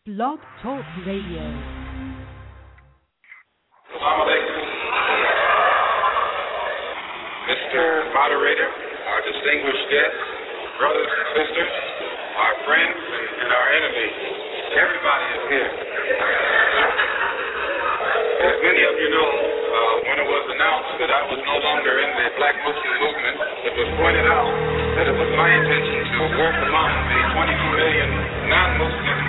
Blog Talk Radio. Assalamu alaikum. Mr. Moderator, our distinguished guests, brothers and sisters, our friends and our enemies, everybody is here. As many of you know, when it was announced that I was no longer in the Black Muslim movement, it was pointed out that it was my intention to work among the 22 million non-Muslim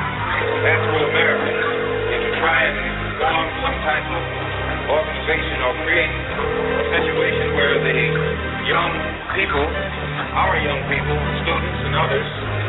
Afro-Americans and to try and form some type of organization or create a situation where the young people, our young people, students and others,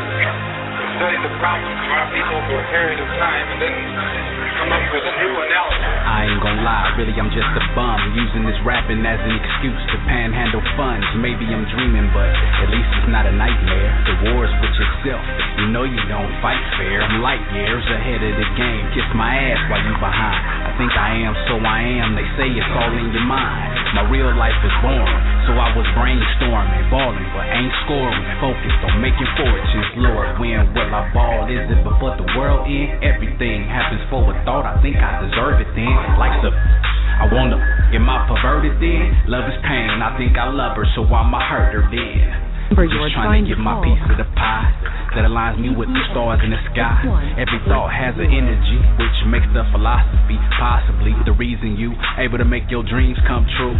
study the problems of our people for a period of time and then come up with a new analysis. I ain't gonna lie, really I'm just a bum, using this rapping as an excuse to panhandle funds. Maybe I'm dreaming, but at least it's not a nightmare. The war's with yourself, you know you don't fight fair. I'm light years ahead of the game, kiss my ass while you behind. I think I am, so I am, they say it's all in your mind. My real life is boring, so I was brainstorming, balling, but ain't scoring. Focused on making fortunes, Lord, when will I ball? Is it before the world end? Everything happens for a thought, I think I deserve it then. Like I wanna get my perverted then. Love is pain, I think I love her, so I'ma hurt her then. Just trying to get my piece of the pie that aligns me with the stars in the sky. Every thought has an energy, which makes the philosophy possibly the reason you able to make your dreams come true.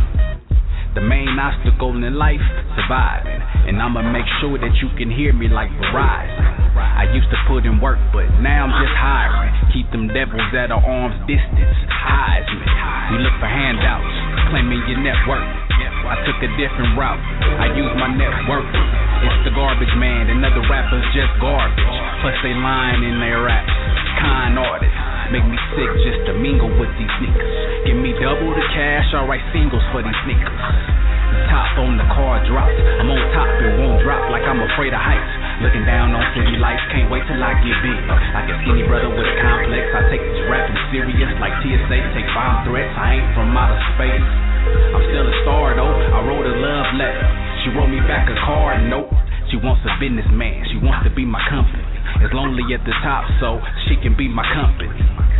The main obstacle in life, surviving, and I'ma make sure that you can hear me like Verizon. I used to put in work, but now I'm just hiring. Keep them devils at an arm's distance, Heisman. We look for handouts, claiming your network. I took a different route, I use my network. It's the garbage man, and other rappers just garbage. Plus they lying in their raps, kind artists. Make me sick just to mingle with these niggas. Give me double the cash, I write singles for these niggas. The top on the car drops, I'm on top, it won't drop like I'm afraid of heights. Looking down on city lights, can't wait till I get big. Like a skinny brother with a complex, I take this rapping serious like TSA, take bomb threats, I ain't from outer space. I'm still a star though, I wrote a love letter. She wrote me back a card, nope. She wants a businessman, she wants to be my company. It's lonely at the top, so she can be my company.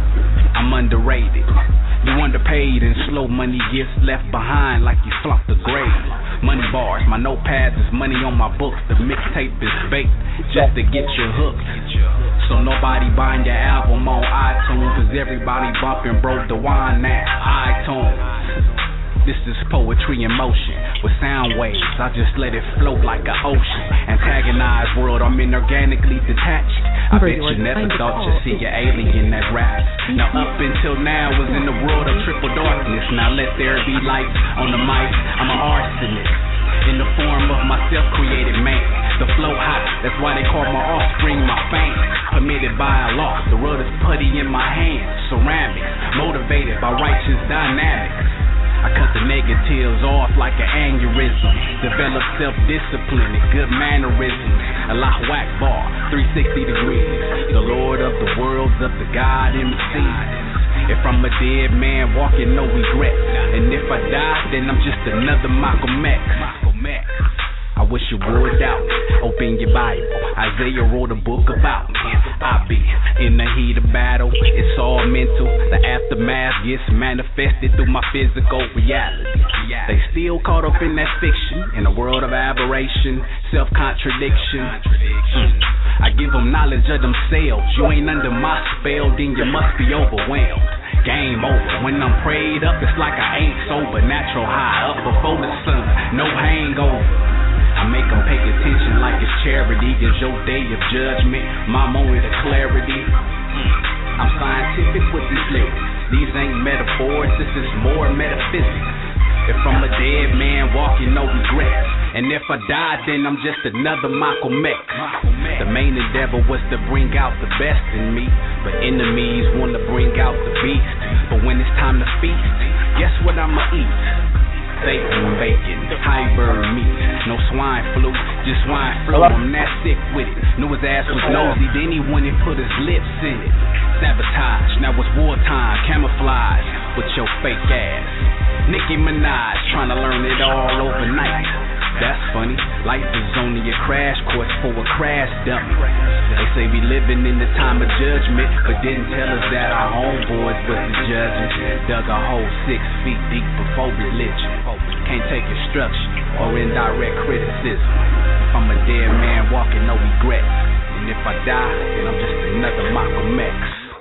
I'm underrated, you underpaid, and slow money gets left behind like you flunked the grade. Money bars, my notepads is money on my books. The mixtape is baked just to get you hooked. So nobody buying your album on iTunes, cause everybody bumping Bro DeWine now, iTunes. This is poetry in motion with sound waves. I just let it float like an ocean. Antagonized world, I'm inorganically detached. I bet you never thought you'd see an alien that raps. Now up until now was in the world of triple darkness. Now let there be light on the mic. I'm an arsonist in the form of my self-created man. The flow hot, that's why they call my offspring my fame. Permitted by a law, the world is putty in my hands. Ceramics, motivated by righteous dynamics. I cut the negatives off like an aneurysm. Develop self-discipline and good mannerisms. Allahu Akbar, 360 degrees. The Lord of the worlds, of the God in the seas. If I'm a dead man walking, no regrets. And if I die, then I'm just another Malcolm X. I wish you would out, open your Bible. Isaiah wrote a book about me. I be in the heat of battle, it's all mental. The aftermath gets manifested through my physical reality. They still caught up in that fiction, in a world of aberration, self-contradiction. I give them knowledge of themselves. You ain't under my spell, then you must be overwhelmed. Game over. When I'm prayed up, it's like I ain't sober. Natural high, up before the sun, no hangover. I make them pay attention like it's charity. It's your day of judgment, my moment of clarity. I'm scientific with these lyrics. These ain't metaphors, this is more metaphysics. If I'm a dead man walking, no regrets. And if I die, then I'm just another Malcolm X. The main endeavor was to bring out the best in me, but enemies want to bring out the beast. But when it's time to feast, guess what I'ma eat? Steak and bacon, high bird meat, no swine flu, just swine flu. I'm that sick with it. Knew his ass was nosy, then he went and put his lips in it. Sabotage, now it's wartime, camouflage with your fake ass. Nicki Minaj trying to learn it all overnight. That's funny. Life is only a crash course for a crash dummy. They say we living in the time of judgment, but didn't tell us that our homeboys was the judges. Dug a hole 6 feet deep before religion. Can't take instruction or indirect criticism. If I'm a dead man walking, no regrets. And if I die, then I'm just another Malcolm X.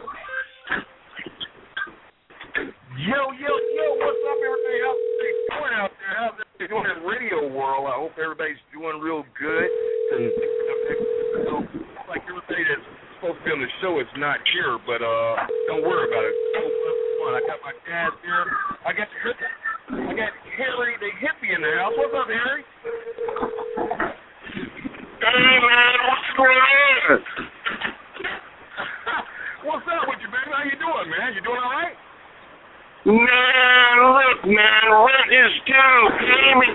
Yo, what's up, everybody? How's it doing out there? How's everybody doing in the radio world? I hope everybody's doing real good. So, like everybody that's supposed to be on the show is not here, but don't worry about it. I got my dad here. I got Harry, the hippie, in the house. What's up, Harry? Hey, man, what's going on? What's up with you, baby? How you doing, man? You doing all right? Man, look, man, rent is due. Pay me.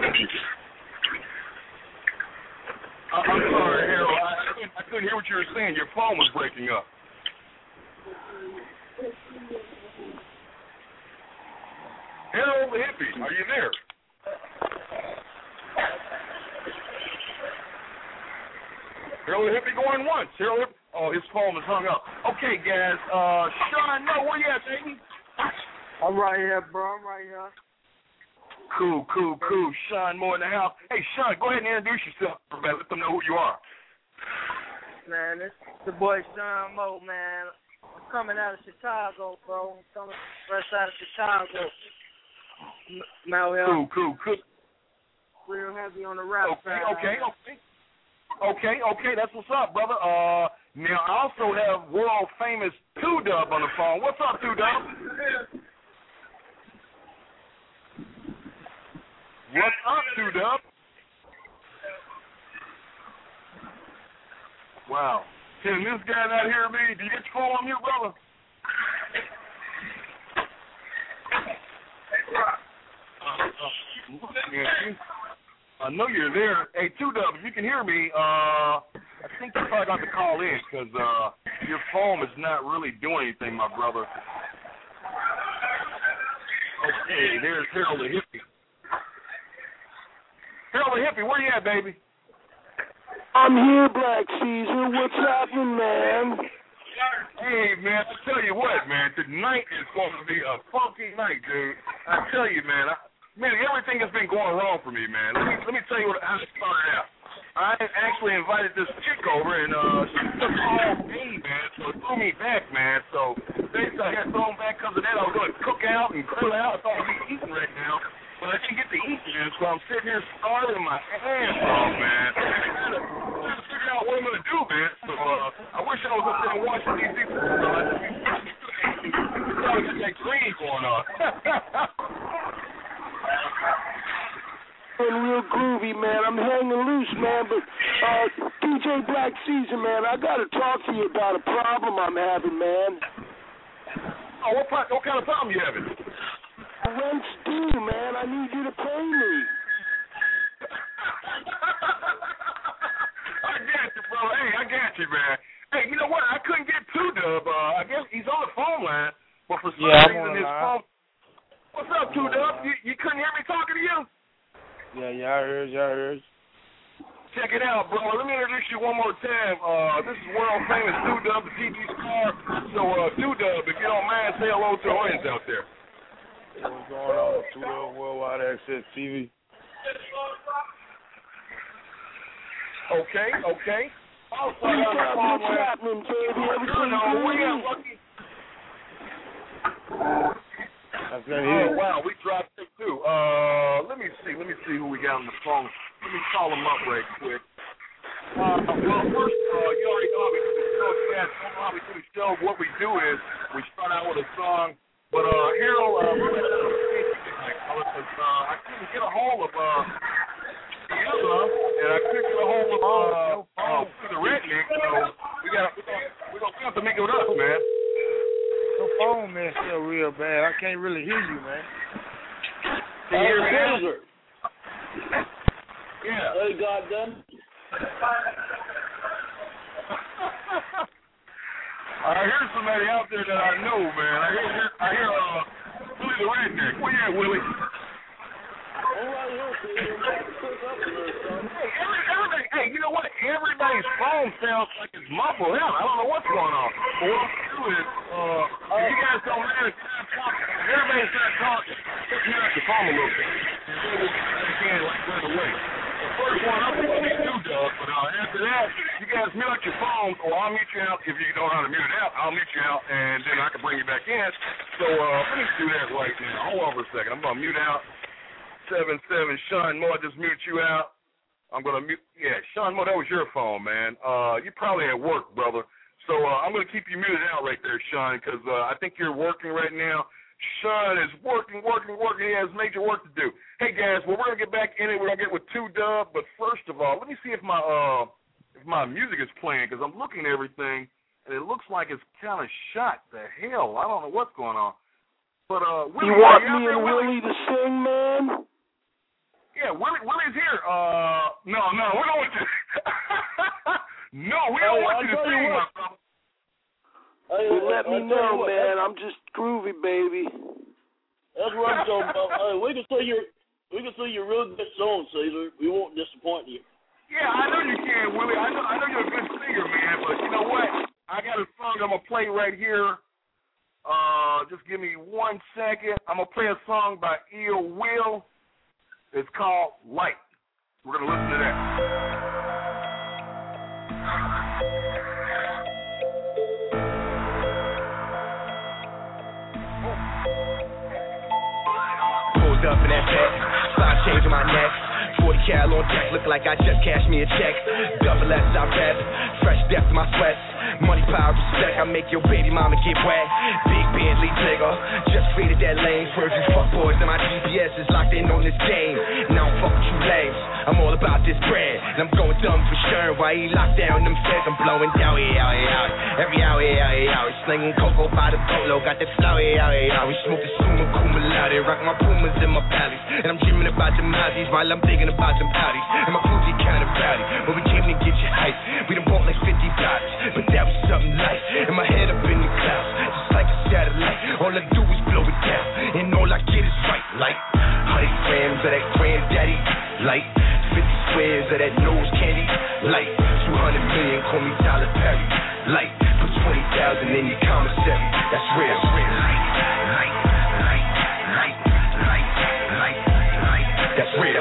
I'm sorry, Harold. I couldn't hear what you were saying. Your phone was breaking up. Harold the hippie, are you there? Harold the hippie going once. Oh, his phone is hung up. Okay, guys. Sean, no, where you at, baby? I'm right here, bro. I'm right here. Cool. Sean Moore in the house. Hey, Sean, go ahead and introduce yourself, man. Let them know who you are. Man, it's the boy Sean Moore, man. I'm coming out of Chicago, bro. I'm coming fresh out of Chicago. Now, Cool. Real heavy on the rap side. Okay. That's what's up, brother. Now, I also have world famous 2Dub on the phone. What's up, 2Dub? What's up, 2Dub? Wow. Can this guy not hear me? Do you get your phone on mute, brother? I know you're there. Hey, 2Dub, if you can hear me, I think you probably got to call in because your phone is not really doing anything, my brother. Okay, there's Harold the hippie. Harold the hippie, where you at, baby? I'm here, Black Caesar. What's happening, man? Hey, man, I tell you what, man, tonight is going to be a funky night, dude. I tell you, man, everything has been going wrong for me, man. Let me tell you how it started out. I actually invited this chick over, and she took all day, man, so it threw me back, man. So basically I got thrown back because of that. I was going to cook out and grill out. I thought I'd be eating right now, but I didn't get to eat, man, so I'm sitting here starving my ass off, man. I'm trying to figure out what I'm going to do, man. So I wish I was up there in Washington, D.C. I got that green going on. Real groovy, man. I'm hanging loose, man. But DJ Black Caesar, man, I gotta talk to you about a problem I'm having, man. Oh, what kind of problem you having? Rent's due, man. I need you to pay me. I got you, bro. Hey, I got you, man. Hey, you know what? I couldn't get 2Dub. I guess he's on the phone line, but for some reason his phone. What's up, 2Dub? You couldn't hear me talking to you? Yeah, I heard. Check it out, bro. Let me introduce you one more time. This is world famous 2Dub, the TV star. So, 2Dub, if you don't mind, say hello to our audience out there. What's going on? 2Dub Worldwide Access TV. Okay. Also, What's happening, baby? Everything's Lucky. Oh, wow, we dropped it too. Let me see who we got on the phone. Let me call them up right quick. Well, first, you already know how we do the show. If you guys don't know how we do the show, what we do is we start out with a song. But, Harold, I couldn't get a hold of Sienna, and I couldn't get a hold of the redneck, so we're gonna have to make it with us, man. Your phone, man, still real bad. I can't really hear you, man. Can you hear me now? Yeah. Hey, goddamn. I hear somebody out there that I know, man. I hear Willie the redneck. Where you at, Willie? I'm right here, Hey, you know what? Everybody's phone sounds like it's muffled out. I don't know what's going on. But what I'm do is, if you guys don't mind, everybody's not talking. Just mute out your phone a little bit. You can't run away. The first one up is going to be you, Doug. But after that, you guys mute out your phone, or I'll mute you out. If you don't know how to mute it out, I'll mute you out, and then I can bring you back in. So let me do that right now. Hold on for a second. I'm going to mute out 77 Sean Moore. Just mute you out. I'm going to mute. Yeah, Sean Moore, that was your phone, man. You're probably at work, brother. So I'm going to keep you muted out right there, Sean, because I think you're working right now. Sean is working. He has major work to do. Hey, guys, well, we're going to get back in it. We're going to get with 2Dub. But first of all, let me see if my music is playing, because I'm looking at everything, and it looks like it's kind of shot to hell. I don't know what's going on. But Willie, you want me and Willie to sing, man? Yeah, Willie's here. No, we don't want you. No, we don't want you to sing, my brother. Well, let me know, man. I'm just groovy, baby. That's what I'm talking about. We can see your real good song, Caesar. We won't disappoint you. Yeah, I know you can, Willie. I know you're a good singer, man. But you know what? I got a song I'm gonna play right here. Just give me 1 second. I'm gonna play a song by Ill Will. It's called Light. We're going to listen to that. Pulled up in that bed, 5 chains on my neck, 40 cal on deck, look like I just cashed me a check. Double S, I rep, fresh death to my sweat. Money, power, respect, I make your baby mama get wet. Big Bentley nigga, just faded that lane. Swerve you fuck boys, and my GPS is locked in on this game. Now I'm fucking you lames, I'm all about this bread. And I'm going dumb for sure, why he locked down them feds. I'm blowing down, every hour, slinging cocoa by the polo. Got that flow, we smoking Suma Kuma Loud. Rock my Pumas in my valleys, and I'm dreaming about the Mazzies while I'm thinking about them Audis. And my Fuji kind of rowdy, but we came to get you hype. We done bought like 50 dollars, but that was something light. And my head up in the clouds, just like a satellite. All I do is blow it down, and all I get is right. Like 100 grams of that granddaddy, like 50 squares of that nose candy, like 200 million, call me Tyler Perry. Like put 20,000 in your commissary, that's real. That's real.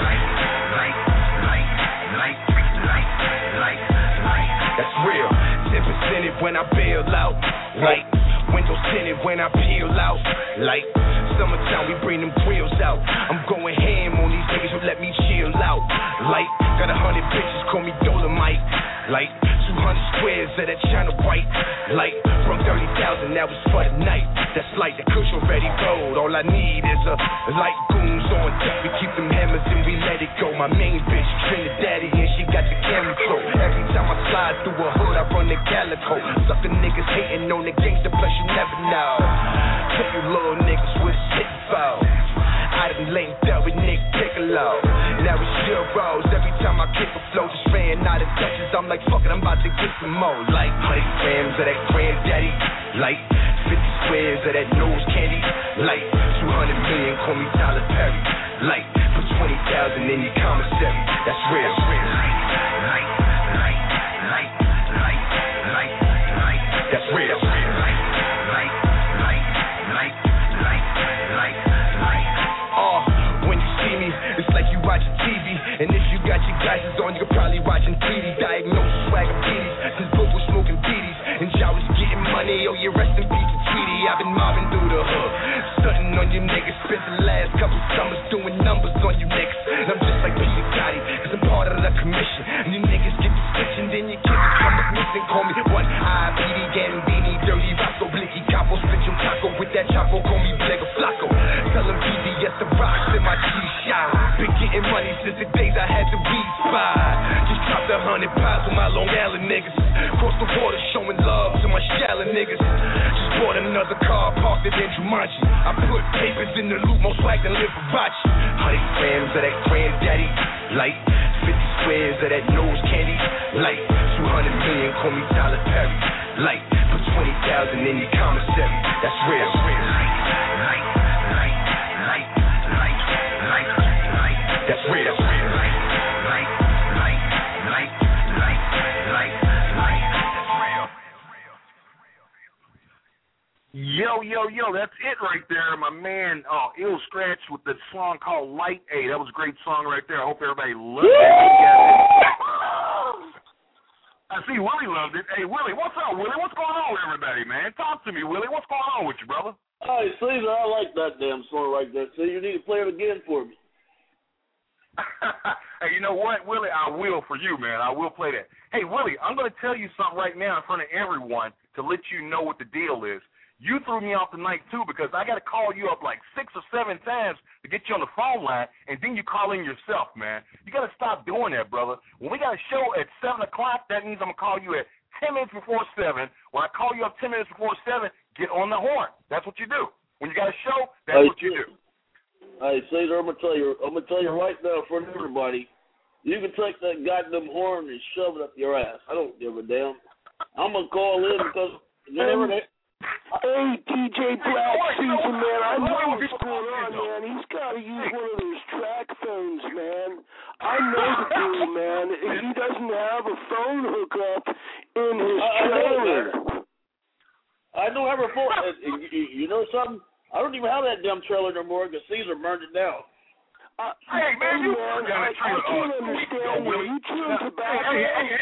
That's real. 10% when I bail out, right? Windows tinted when I peel out, like summertime we bring them grills out. I'm going ham on these niggas who let me chill out, like got 100 bitches call me Dolomite, like 200 squares of that China white, like from 30,000 that was for the night. That's like the cushion already rolled. All I need is a light goons on deck. We keep them hammers and we let it go. My main bitch Trinidaddy and she got the camera control. Every time I slide through a hood I run the Calico. Sucker niggas hating on the gangster, plus you never know. Tell you little niggas what it's hitting for. I done linked up with Nick Piccolo. Now it's euros. Every time I kick a flow, just ran out of touches. I'm like, fuck it, I'm about to get some more. Like 100 grams of that granddaddy, like 50 squares of that nose candy, like 200 million, call me Tyler Perry. Like put 20,000 in your commissary, that's real. That's real. When you see me, it's like you watching TV. And if you got your glasses on, you're probably watching TV. Diagnosed swagger beaties, since Book was smoking beaties. And y'all was getting money, oh yeah, rest in peace to Tweety. I've been mobbing through the hood, stunting on you niggas. Spent the last couple summers doing numbers on you niggas. And I'm just like Bishop Gotti, cause I'm part of the commission. And you niggas get the stitch and then your kids come up missing. Call me one eye, BD, Gambini, Dirty Rocco, Blicky, Capo, spit your taco with that chapo. Call me Blegger Flacco. Tell them BDS the rocks in my G-Shot. Been getting money since the days I had to re-spy. Just dropped 100 pounds with my Long Island niggas. Cross the water showing love to my shallow niggas. Just bought another car, parked it in Jumanji. I put papers in the loop, more swag than Liberace. 100 grams of that granddaddy, like 50 squares of that nose candy, like 200 million, call me Tyler Perry. Like put 20,000 in your commissary, that's real. That's real. Yo, that's it right there. My man, Ill Scratch with the song called Light. Hey, that was a great song right there. I hope everybody loved it. I see Willie loved it. Hey, Willie, what's up, Willie? What's going on with everybody, man? Talk to me, Willie. What's going on with you, brother? Hey, Caesar, I like that damn song right there. So you need to play it again for me. Hey, you know what, Willie? I will for you, man. I will play that. Hey, Willie, I'm going to tell you something right now in front of everyone to let you know what the deal is. You threw me off the night, too, because I got to call you up like 6 or 7 times to get you on the phone line, and then you call in yourself, man. You got to stop doing that, brother. When we got a show at 7 o'clock, that means I'm going to call you at 10 minutes before 7. When I call you up 10 minutes before 7, get on the horn. That's what you do. When you got a show, that's what you do. Hey, Caesar, I'm gonna tell you right now in front of everybody, you can take that goddamn horn and shove it up your ass. I don't give a damn. I'm gonna call in because whenever they. Hey, DJ Black Season, man, I know what's going on, man. He's got to use one of those track phones, man. I know the deal, man. He doesn't have a phone hookup in his trailer. I don't have a phone. You know something? I don't even have that damn trailer no more because Caesar burned it down. Hey, man, you I can't understand you. You chewing tobacco?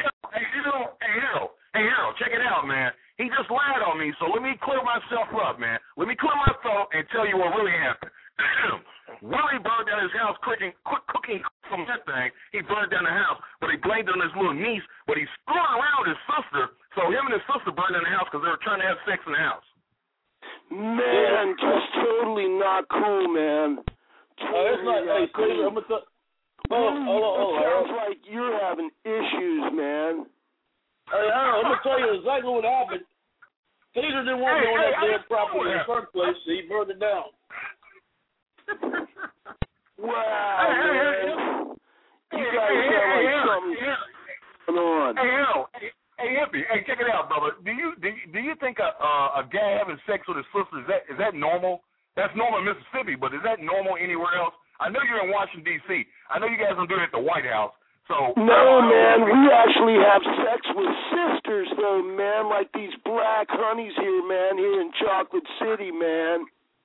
Hey, Harold, check it out, man. He just lied on me, so let me clear myself up, man. Let me clear my throat and tell you what really happened. Willie burned down his house cooking from that thing. He burned down the house, but he blamed it on his little niece, but he screwed around with his sister, so him and his sister burned down the house because they were trying to have sex in the house. Man, just totally not cool, man. It's not, hey, Caesar, I'm going to it sounds like you're having issues, man. Hey, Harold, I'm going to tell you exactly what happened. Caesar didn't want me on that damn property in the first place, so he burned it down. Wow, man. You guys sound like something going on. Hey, Harold. Hey, Hippie. Hey, check it out, brother. Do you think a guy having sex with his sister, is that normal? That's normal in Mississippi, but is that normal anywhere else? I know you're in Washington, D.C. I know you guys don't do it at the White House. So, no, man, we actually have sex with sisters, though, man, like these black honeys here, man, here in Chocolate City, man.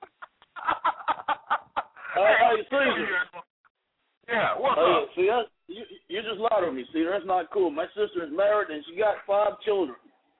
Hey, Caesar. Yeah, what's up? See, you just lied on me, Caesar. That's not cool. My sister is married, and she got 5 children.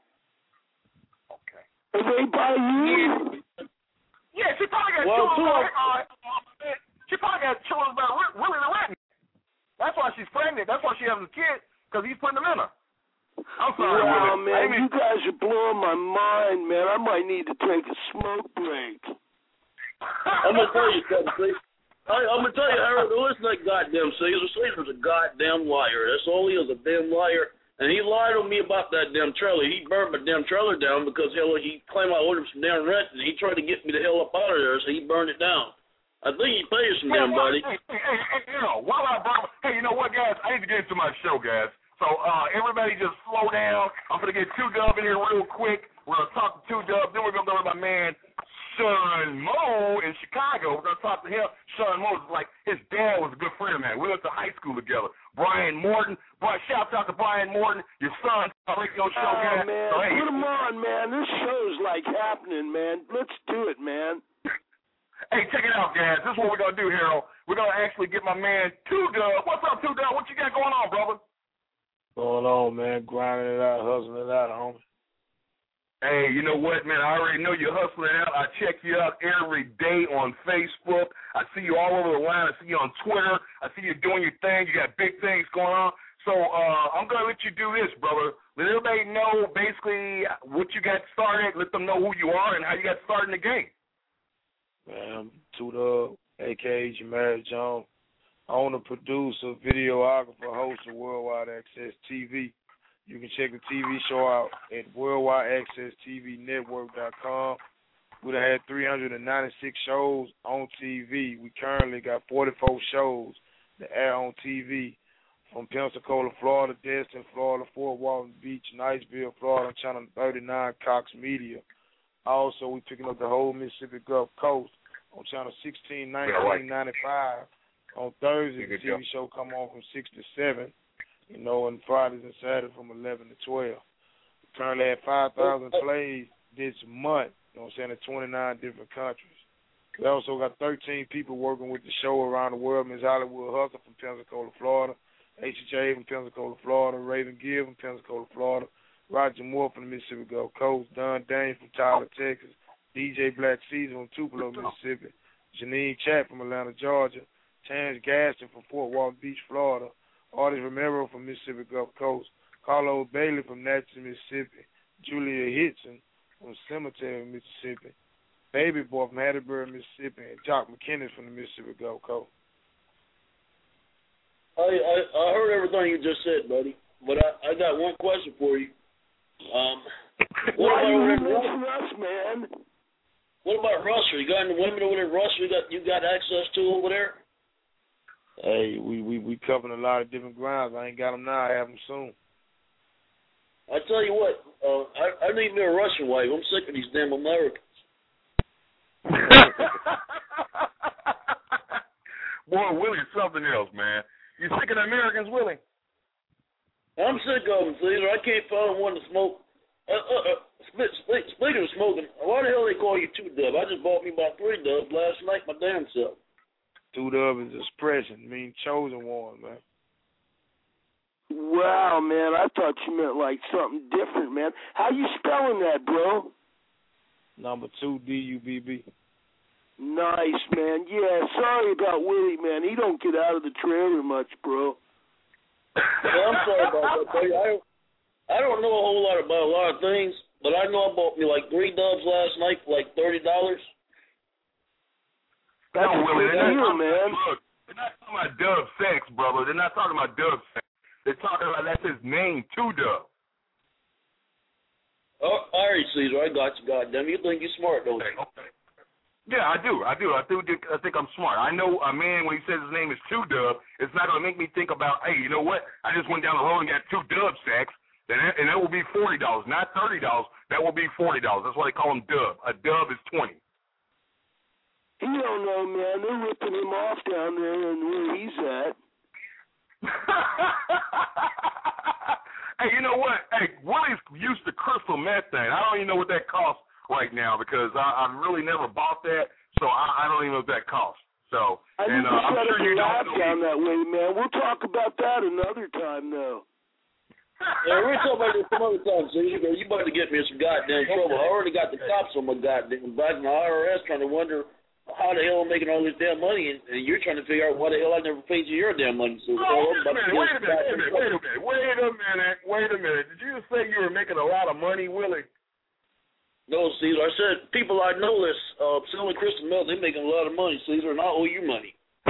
Okay. Are they by you? Yeah, she probably got children. She probably got children by Willie the Latin. That's why she's pregnant. That's why she has a kid, because he's putting them in her. I'm sorry, wow, Willie. Man, you guys are blowing my mind, man. I might need to take a smoke break. I'm going to tell you something, see? I'm going to tell you, Harold, listen to that goddamn Caesar. Caesar's a goddamn liar. That's all he is, a damn liar. And he lied on me about that damn trailer. He burned my damn trailer down because he claimed I owed him some damn rent, and he tried to get me the hell up out of there, so he burned it down. I think he paid you some damn money. Hey, you know what, guys? I need to get into my show, guys. So everybody just slow down. I'm going to get 2Dub in here real quick. We're going to talk to 2Dub. Then we're going to go to my man, Sean Moe in Chicago. We're going to talk to him. Sean Moe is like, his dad was a good friend of mine. We went to high school together. Brian Morton. Shout out to Brian Morton, your son, radio show, guy. Man, so, hey, put him on, man. This show's like happening, man. Let's do it, man. Hey, check it out, guys. This is what we're going to do, Harold. We're going to actually get my man, 2Dub. What's up, 2Dub? What you got going on, brother? Going on, man. Grinding it out, hustling it out, homie. Hey, you know what, man? I already know you're hustling out. I check you out every day on Facebook. I see you all over the line. I see you on Twitter. I see you doing your thing. You got big things going on. So I'm going to let you do this, brother. Let everybody know basically what you got started. Let them know who you are and how you got started in the game. Man, I'm 2Dub, a.k.a. Jamari Jones, owner, producer, videographer, host of Worldwide Access TV. You can check the TV show out at worldwideaccesstvnetwork.com. We done had 396 shows on TV. We currently got 44 shows that air on TV from Pensacola, Florida, Destin, Florida, Fort Walton Beach, Niceville, Florida, on Channel 39, Cox Media. Also, we picking up the whole Mississippi Gulf Coast on Channel 16, 1995 On Thursdays, the TV show come on from 6 to 7, you know, and Fridays and Saturdays from 11 to 12. We currently have 5,000 plays this month, you know what I'm saying, in 29 different countries. We also got 13 people working with the show around the world. Ms. Hollywood Hustle from Pensacola, Florida. HHA from Pensacola, Florida. Raven Gill from Pensacola, Florida. Roger Moore from the Mississippi Gulf Coast. Don Dane from Tyler, Texas. DJ Black Caesar from Tupelo, Mississippi. Janine Chat from Atlanta, Georgia. Terrence Gaston from Fort Walton Beach, Florida. Artist Romero from Mississippi Gulf Coast. Carlo Bailey from Natchez, Mississippi. Julia Hitson from Cemetery, Mississippi. Baby Boy from Hattiesburg, Mississippi, and Jock McKinnon from the Mississippi Gulf Coast. I heard everything you just said, buddy, but I got one question for you. Why are you missing us, man? What about Russia? You got any women over there in Russia you got access to over there? Hey, we covering a lot of different grounds. I ain't got them now. I have them soon. I tell you what, I need me a Russian wife. I'm sick of these damn Americans. Boy, Willie's something else, man. You sick of the Americans, Willie? I'm sick of them, Caesar. I can't find one to smoke. Speaking of smoking, why the hell they call you 2-Dub? I just bought me about 3 Dubs last night, my damn self. 2-Dub is expression, mean chosen one, man. Wow, man, I thought you meant like something different, man. How you spelling that, bro? Number 2, D-U-B-B. Nice, man. Yeah, sorry about Willie, man. He don't get out of the trailer much, bro. Yeah, I'm sorry about that, buddy. I don't know a whole lot about a lot of things, but I know I bought me like 3 Dubs last night for like $30. That's no, Willie, a deal, man. Look, they're not talking about Dub sex, brother. They're not talking about Dub sex. They're talking about that's his name, 2-Dub. Oh, all right, Caesar, I got you, goddamn. You think you're smart, don't you? Okay. Yeah, I do. I think I'm smart. I know a man, when he says his name is 2-Dub, it's not going to make me think about, hey, you know what? I just went down the hall and got 2 Dub sacks, and that will be $40, not $30. That will be $40. That's why they call him Dub. A Dub is 20. He don't know, man. They're ripping him off down there and where he's at. Hey, you know what? Hey, Willie's used to crystal meth thing. I don't even know what that costs right now because I've really never bought that, so I don't even know what that costs. So, I need to I'm set sure up a you lab don't down that way, man. We'll talk about that another time, though. Yeah, we're talking about this some other time, Caesar. You better get me in some goddamn trouble. I already got the cops on my goddamn back in the IRS trying to wonder how the hell I'm making all this damn money, and you're trying to figure out why the hell I never paid you your damn money. So, wait a minute. Did you just say you were making a lot of money, Willie? No, Caesar. I said people I know that's selling crystal meth, they're making a lot of money, Caesar, and I owe you money.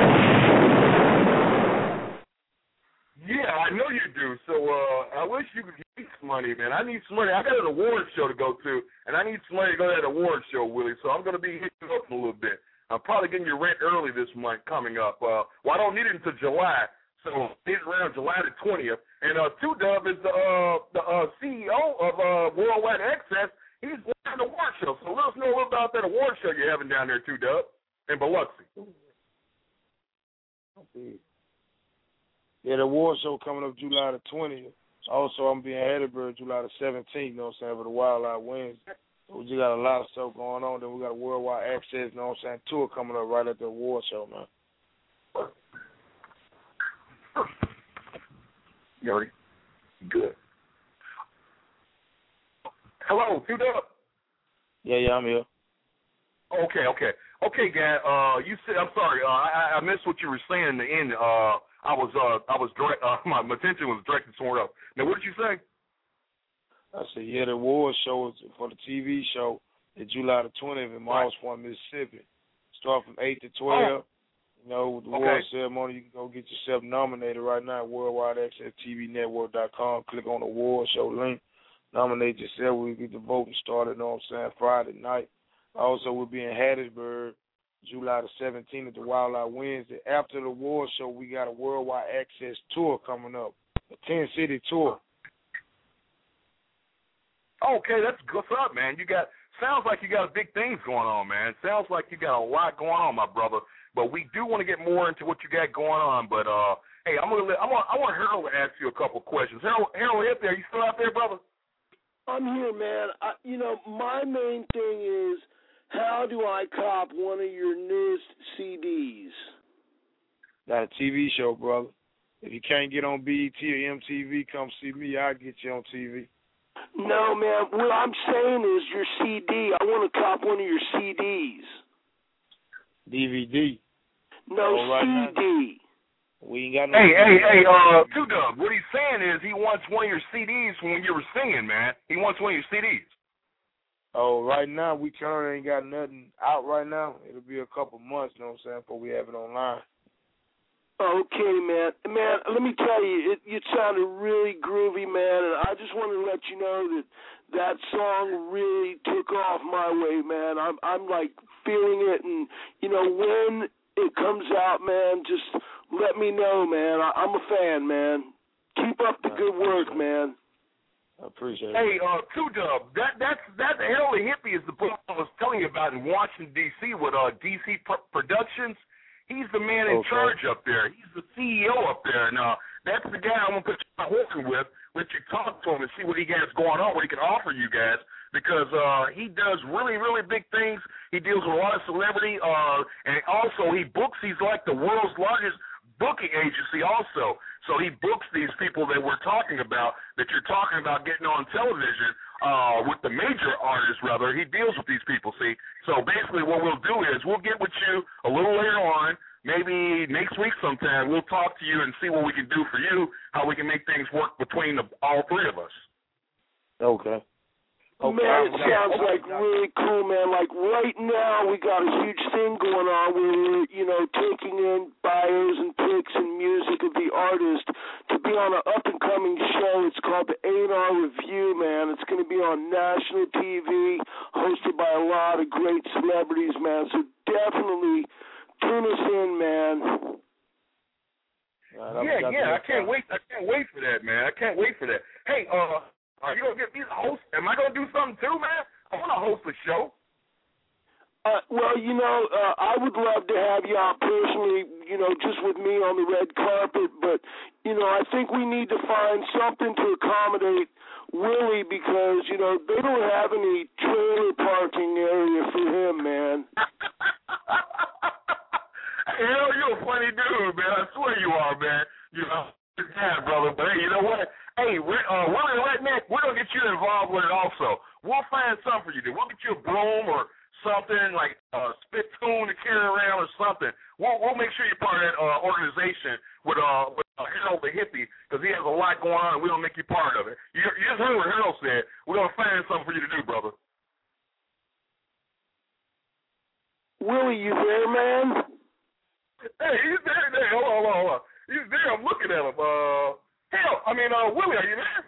Yeah, I know you do. So I wish you could get some money, man. I need some money. I got an award show to go to, and I need some money to go to that award show, Willie. So I'm going to be hitting you up in a little bit. I'm probably getting your rent early this month coming up. Well, I don't need it until July, so it's around July the 20th. And 2-Dub is the CEO of Worldwide Access. He's at the award show. So let us know about that award show you're having down there, 2-Dub, in Biloxi. Okay. Yeah, the award show coming up July the 20th. Also, I'm being Hattiesburg July the 17th, you know what I'm saying, for the Wildlife Wednesday. So we just got a lot of stuff going on. Then we got a Worldwide Access, you know what I'm saying, tour coming up right at the award show, man. You already? Good. Hello, 2-Dub. Yeah, I'm here. Okay, Gad. You said, I'm sorry. I missed what you were saying in the end. I was direct. My attention was directed somewhere else. Now, what did you say? I said, yeah, the award show is for the TV show is July the 20th in Morris Point, Mississippi. Start from 8 to 12. Oh. You know, with the award ceremony, you can go get yourself nominated right now at WorldwideAccessTVNetwork.com. Click on the award show link. Nominate yourself. We'll get the voting started, you know what I'm saying, Friday night. Also, we'll be in Hattiesburg July the 17th at the Wildlife Wednesday. After the award show, we got a Worldwide Access tour coming up, a 10-city tour. Okay, that's what's up, man. Sounds like you got big things going on, man. Sounds like you got a lot going on, my brother. but we do want to get more into what you got going on. But hey, I want Harold to ask you a couple questions. Harold Hippie, are you still out there, brother? I'm here, man. My main thing is, how do I cop one of your newest CDs? Got a TV show, brother. If you can't get on BET or MTV, come see me. I'll get you on TV. No, man. What I'm saying is your CD. I want to cop one of your CDs. DVD. No, right CD. We ain't got no. Hey, Q-Dub, what he's saying is he wants one of your CDs from when you were singing, man. He wants one of your CDs. Oh, right now, we currently ain't got nothing out right now. It'll be a couple months, you know what I'm saying, before we have it online. Okay, man. Man, let me tell you, it sounded really groovy, man, and I just want to let you know that song really took off my way, man. I'm like feeling it, and, you know, when it comes out, man, just let me know, man. I'm a fan, man. Keep up the good work, man. I appreciate it. Hey, Q-Dub, that Harold Hippie is the book I was telling you about in Washington, D.C. with DC Productions. He's the man in charge up there. He's the CEO up there. And that's the guy I'm going to put you working with, let you talk to him and see what he has going on, what he can offer you guys, because he does really, really big things. He deals with a lot of celebrity, and also he books. He's like the world's largest booking agency also. So he books these people that we're talking about, that you're talking about getting on television with the major artists, rather. He deals with these people, see. So basically what we'll do is we'll get with you a little later on, maybe next week sometime. We'll talk to you and see what we can do for you, how we can make things work between all three of us. Okay. Man, it sounds like really cool, man. Like right now, we got a huge thing going on where we're, you know, taking in bios and pics and music of the artist to be on an up-and-coming show. It's called the A&R Review, man. It's going to be on national TV, hosted by a lot of great celebrities, man. So definitely tune us in, man. Yeah, I can't wait. I can't wait for that, man. I can't wait for that. Hey, are you going to get me to host? Am I going to do something too, man? I want to host a show. Well, you know, I would love to have you out personally, you know, just with me on the red carpet. But, you know, I think we need to find something to accommodate Willie because, you know, they don't have any trailer parking area for him, man. Hell, you're a funny dude, man. I swear you are, man. You know, yeah, brother. But, hey, you know what? Hey, Willie Redneck, we're going to get you involved with it also. We'll find something for you to do. We'll get you a broom or something like a spittoon to carry around or something. We'll make sure you're part of that organization with Harold the Hippie because he has a lot going on and we're going to make you part of it. You just heard what Harold said. We're going to find something for you to do, brother. Willie, you there, man? Hey, he's there. Hold on. He's there. I'm looking at him. Willie, are you there?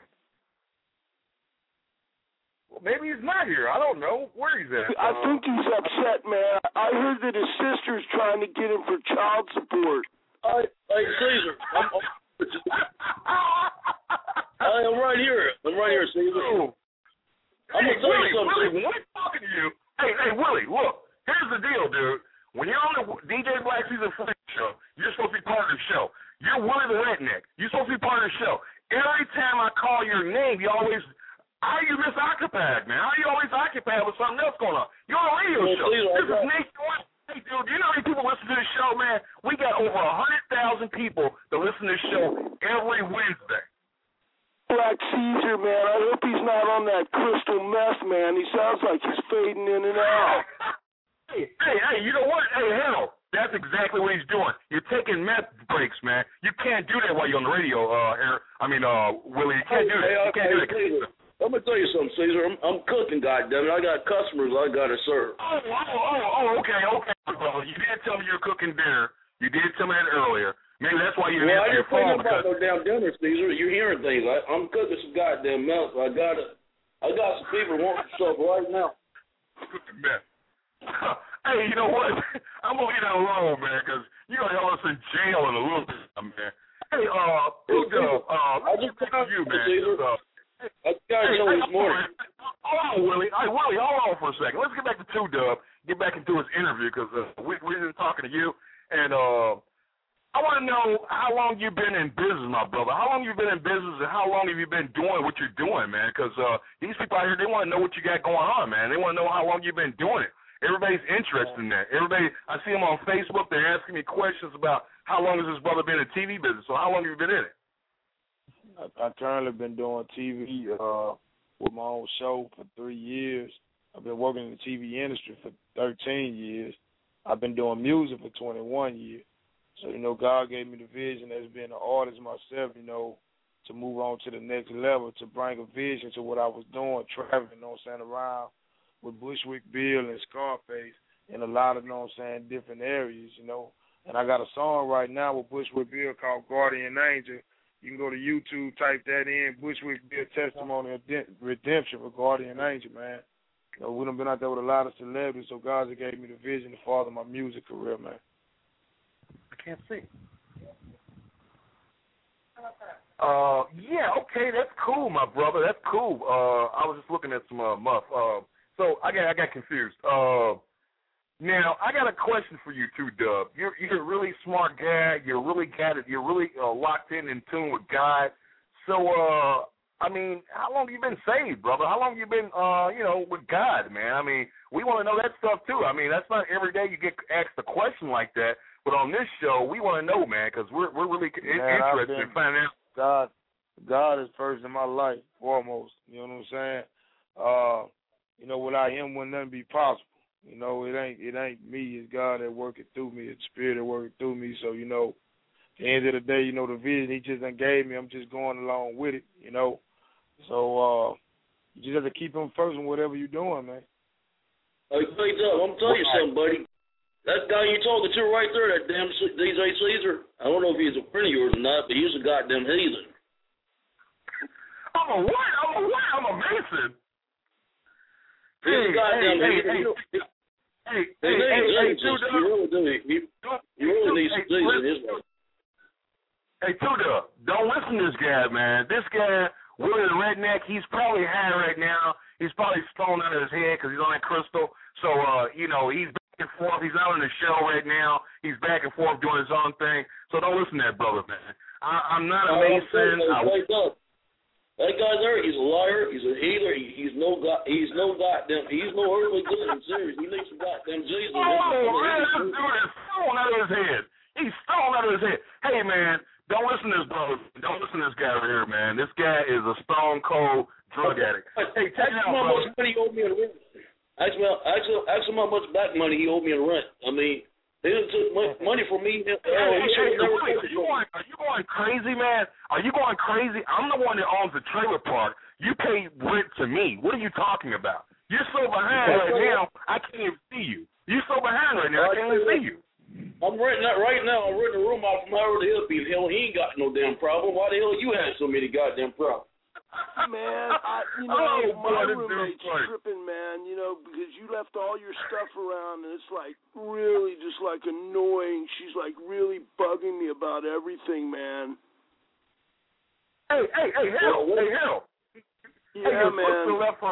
Well, maybe he's not here. I don't know where he's at. I think he's upset, man. I heard that his sister's trying to get him for child support. Hey, Caesar. I'm right here. Caesar. Oh. I'm going to tell you something. Willie, when I'm talking to you, hey, Willie, look. Here's the deal, dude. When you're on the DJ Black Season 4 show, you're supposed to be part of the show. You're Willie the Redneck. You're supposed to be part of the show. Every time I call your name, you always, how are you misoccupied, man? How are you always occupied with something else going on? You're on a radio show. This is nationwide. Hey, dude, do you know how many people listen to this show, man? We got over 100,000 people that listen to this show every Wednesday. Black Caesar, man, I hope he's not on that crystal meth, man. He sounds like he's fading in and out. Hey, you know what? Hey, Harold, that's exactly what he's doing. You're taking meth breaks, man. You can't do that while you're on the radio, Willie. You can't do that. You can't do that. I'm going to tell you something, Caesar. I'm cooking, goddammit. I got customers I got to serve. Okay. Well, you did tell me you're cooking dinner. You did tell me that earlier. Maybe that's why you didn't answer your phone. Well, I didn't think about no damn dinner, Caesar. You're hearing things. I'm cooking some goddamn meth. I got some people wanting stuff right now. Cooking meth. Hey, you know what? I'm going to leave that alone, man, because you're going to have us in jail in a little bit, man. Hey, let's just talk to you, man. I got to know this morning. Hold on, Willie. Hey, Willie, hold on for a second. Let's get back to 2-Dub, get back into his interview, because we've been talking to you. And I want to know how long you've been in business, my brother. How long you been in business, and how long have you been doing what you're doing, man? Because these people out here, they want to know what you got going on, man. They want to know how long you've been doing it. Everybody's interested in that. Everybody, I see them on Facebook. They're asking me questions about how long has this brother been in TV business. So how long have you been in it? I've currently been doing TV with my own show for 3 years. I've been working in the TV industry for 13 years. I've been doing music for 21 years. So, God gave me the vision as being an artist myself, to move on to the next level, to bring a vision to what I was doing, traveling, around with Bushwick Bill and Scarface in a lot of, different areas, And I got a song right now with Bushwick Bill called Guardian Angel. You can go to YouTube, type that in, Bushwick Bill Testimony of Redemption for Guardian Angel, man. We done been out there with a lot of celebrities, so God gave me the vision to father my music career, man. I can't see. Yeah, okay, that's cool, my brother. That's cool. I was just looking at some muff. So I got confused. Now I got a question for you too, Dub. You're a really smart guy. You're really locked in tune with God. So I mean, how long have you been saved, brother? How long have you been with God, man? I mean, we want to know that stuff too. I mean, that's not every day you get asked a question like that. But on this show, we want to know, man, because we're really interested in finding out. God is first in my life, foremost. You know what I'm saying? Without Him, wouldn't nothing be possible. It ain't me. It's God that working through me. It's the Spirit that working through me. So, at the end of the day, the vision He just done gave me, I'm just going along with it. So you just have to keep Him first in whatever you're doing, man. Hey, Dub, I'm telling you something, buddy. That guy you talking to right there, that damn DJ Caesar, I don't know if he's a friend of yours or not, but he's a goddamn heathen. I'm a what? I'm a Mason. He's a goddamn heathen. Hey, Tuda, don't listen to this guy, man. This guy, Willie the Redneck, he's probably high right now. He's probably stoned out of his head because he's on that crystal. So, he's back and forth. He's out on the show right now. He's back and forth doing his own thing. So don't listen to that brother, man. I'm not a Mason. That guy there, he's a liar. He's a healer. He's no earthly good. I'm serious. He needs some goddamn Jesus. Oh, man, this dude is stoned out of his head. He's stoned out of his head. Hey, man, don't listen to this brother. Don't listen to this guy right here, man. This guy is a stone cold drug addict. Hey, check it out, how much money he owed me in rent. Ask him how much back money he owed me in rent. I mean, they just took money from me. Are you going crazy, man? Are you going crazy? I'm the one that owns the trailer park. You pay rent to me. What are you talking about? You're so behind right now, I can't even see you. You're so behind right now, I can't even see you. I'm renting that right now. I'm renting a room out from Howard Hillby. Hell, he ain't got no damn problem. Why the hell you had so many goddamn problems? Man, my roommate's tripping, man, because you left all your stuff around, and it's, really just, annoying. She's, really bugging me about everything, man. Hey, Harold. Yeah, man.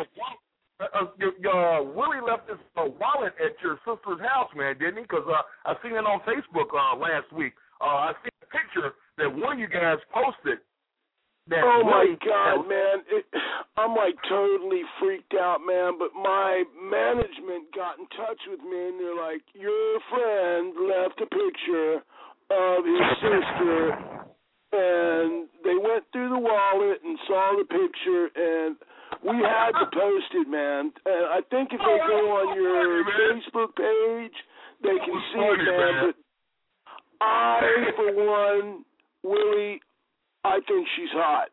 Willie left his wallet at your sister's house, man, didn't he? Because I seen it on Facebook last week. I seen a picture that one of you guys posted. Oh, my God, man. I'm, totally freaked out, man. But my management got in touch with me, and they're like, your friend left a picture of his sister, and they went through the wallet and saw the picture, and we had to post it, man. I think if they go on your Facebook page, they can see it, man. But I, for one, Willie, I think she's hot.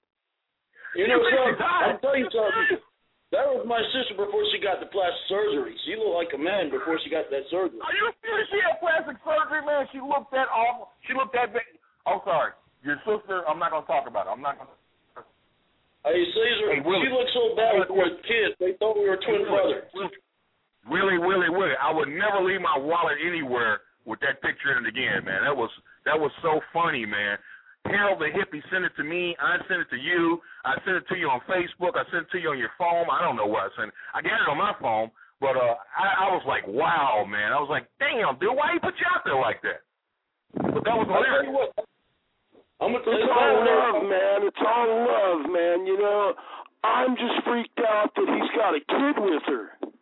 Son, I'll tell you something. That was my sister before she got the plastic surgery. She looked like a man before she got that surgery. Are you serious? She had plastic surgery, man? She looked that awful. She looked that big. Oh, sorry. Your sister, I'm not going to talk about it. I'm not going to. Hey, Caesar, she looked so bad when we were kids. They thought we were twin brothers. Willie. I would never leave my wallet anywhere with that picture in it again, man. That was so funny, man. Harold the Hippie sent it to me. I sent it to you. I sent it to you on Facebook. I sent it to you on your phone. I don't know what I sent it. I got it on my phone, But I was like, wow, man. I was like, damn, dude, why you put you out there like that? But that was hilarious. I'm gonna tell you it's all love, man. It's all love, man. You know, I'm just freaked out that he's got a kid with her.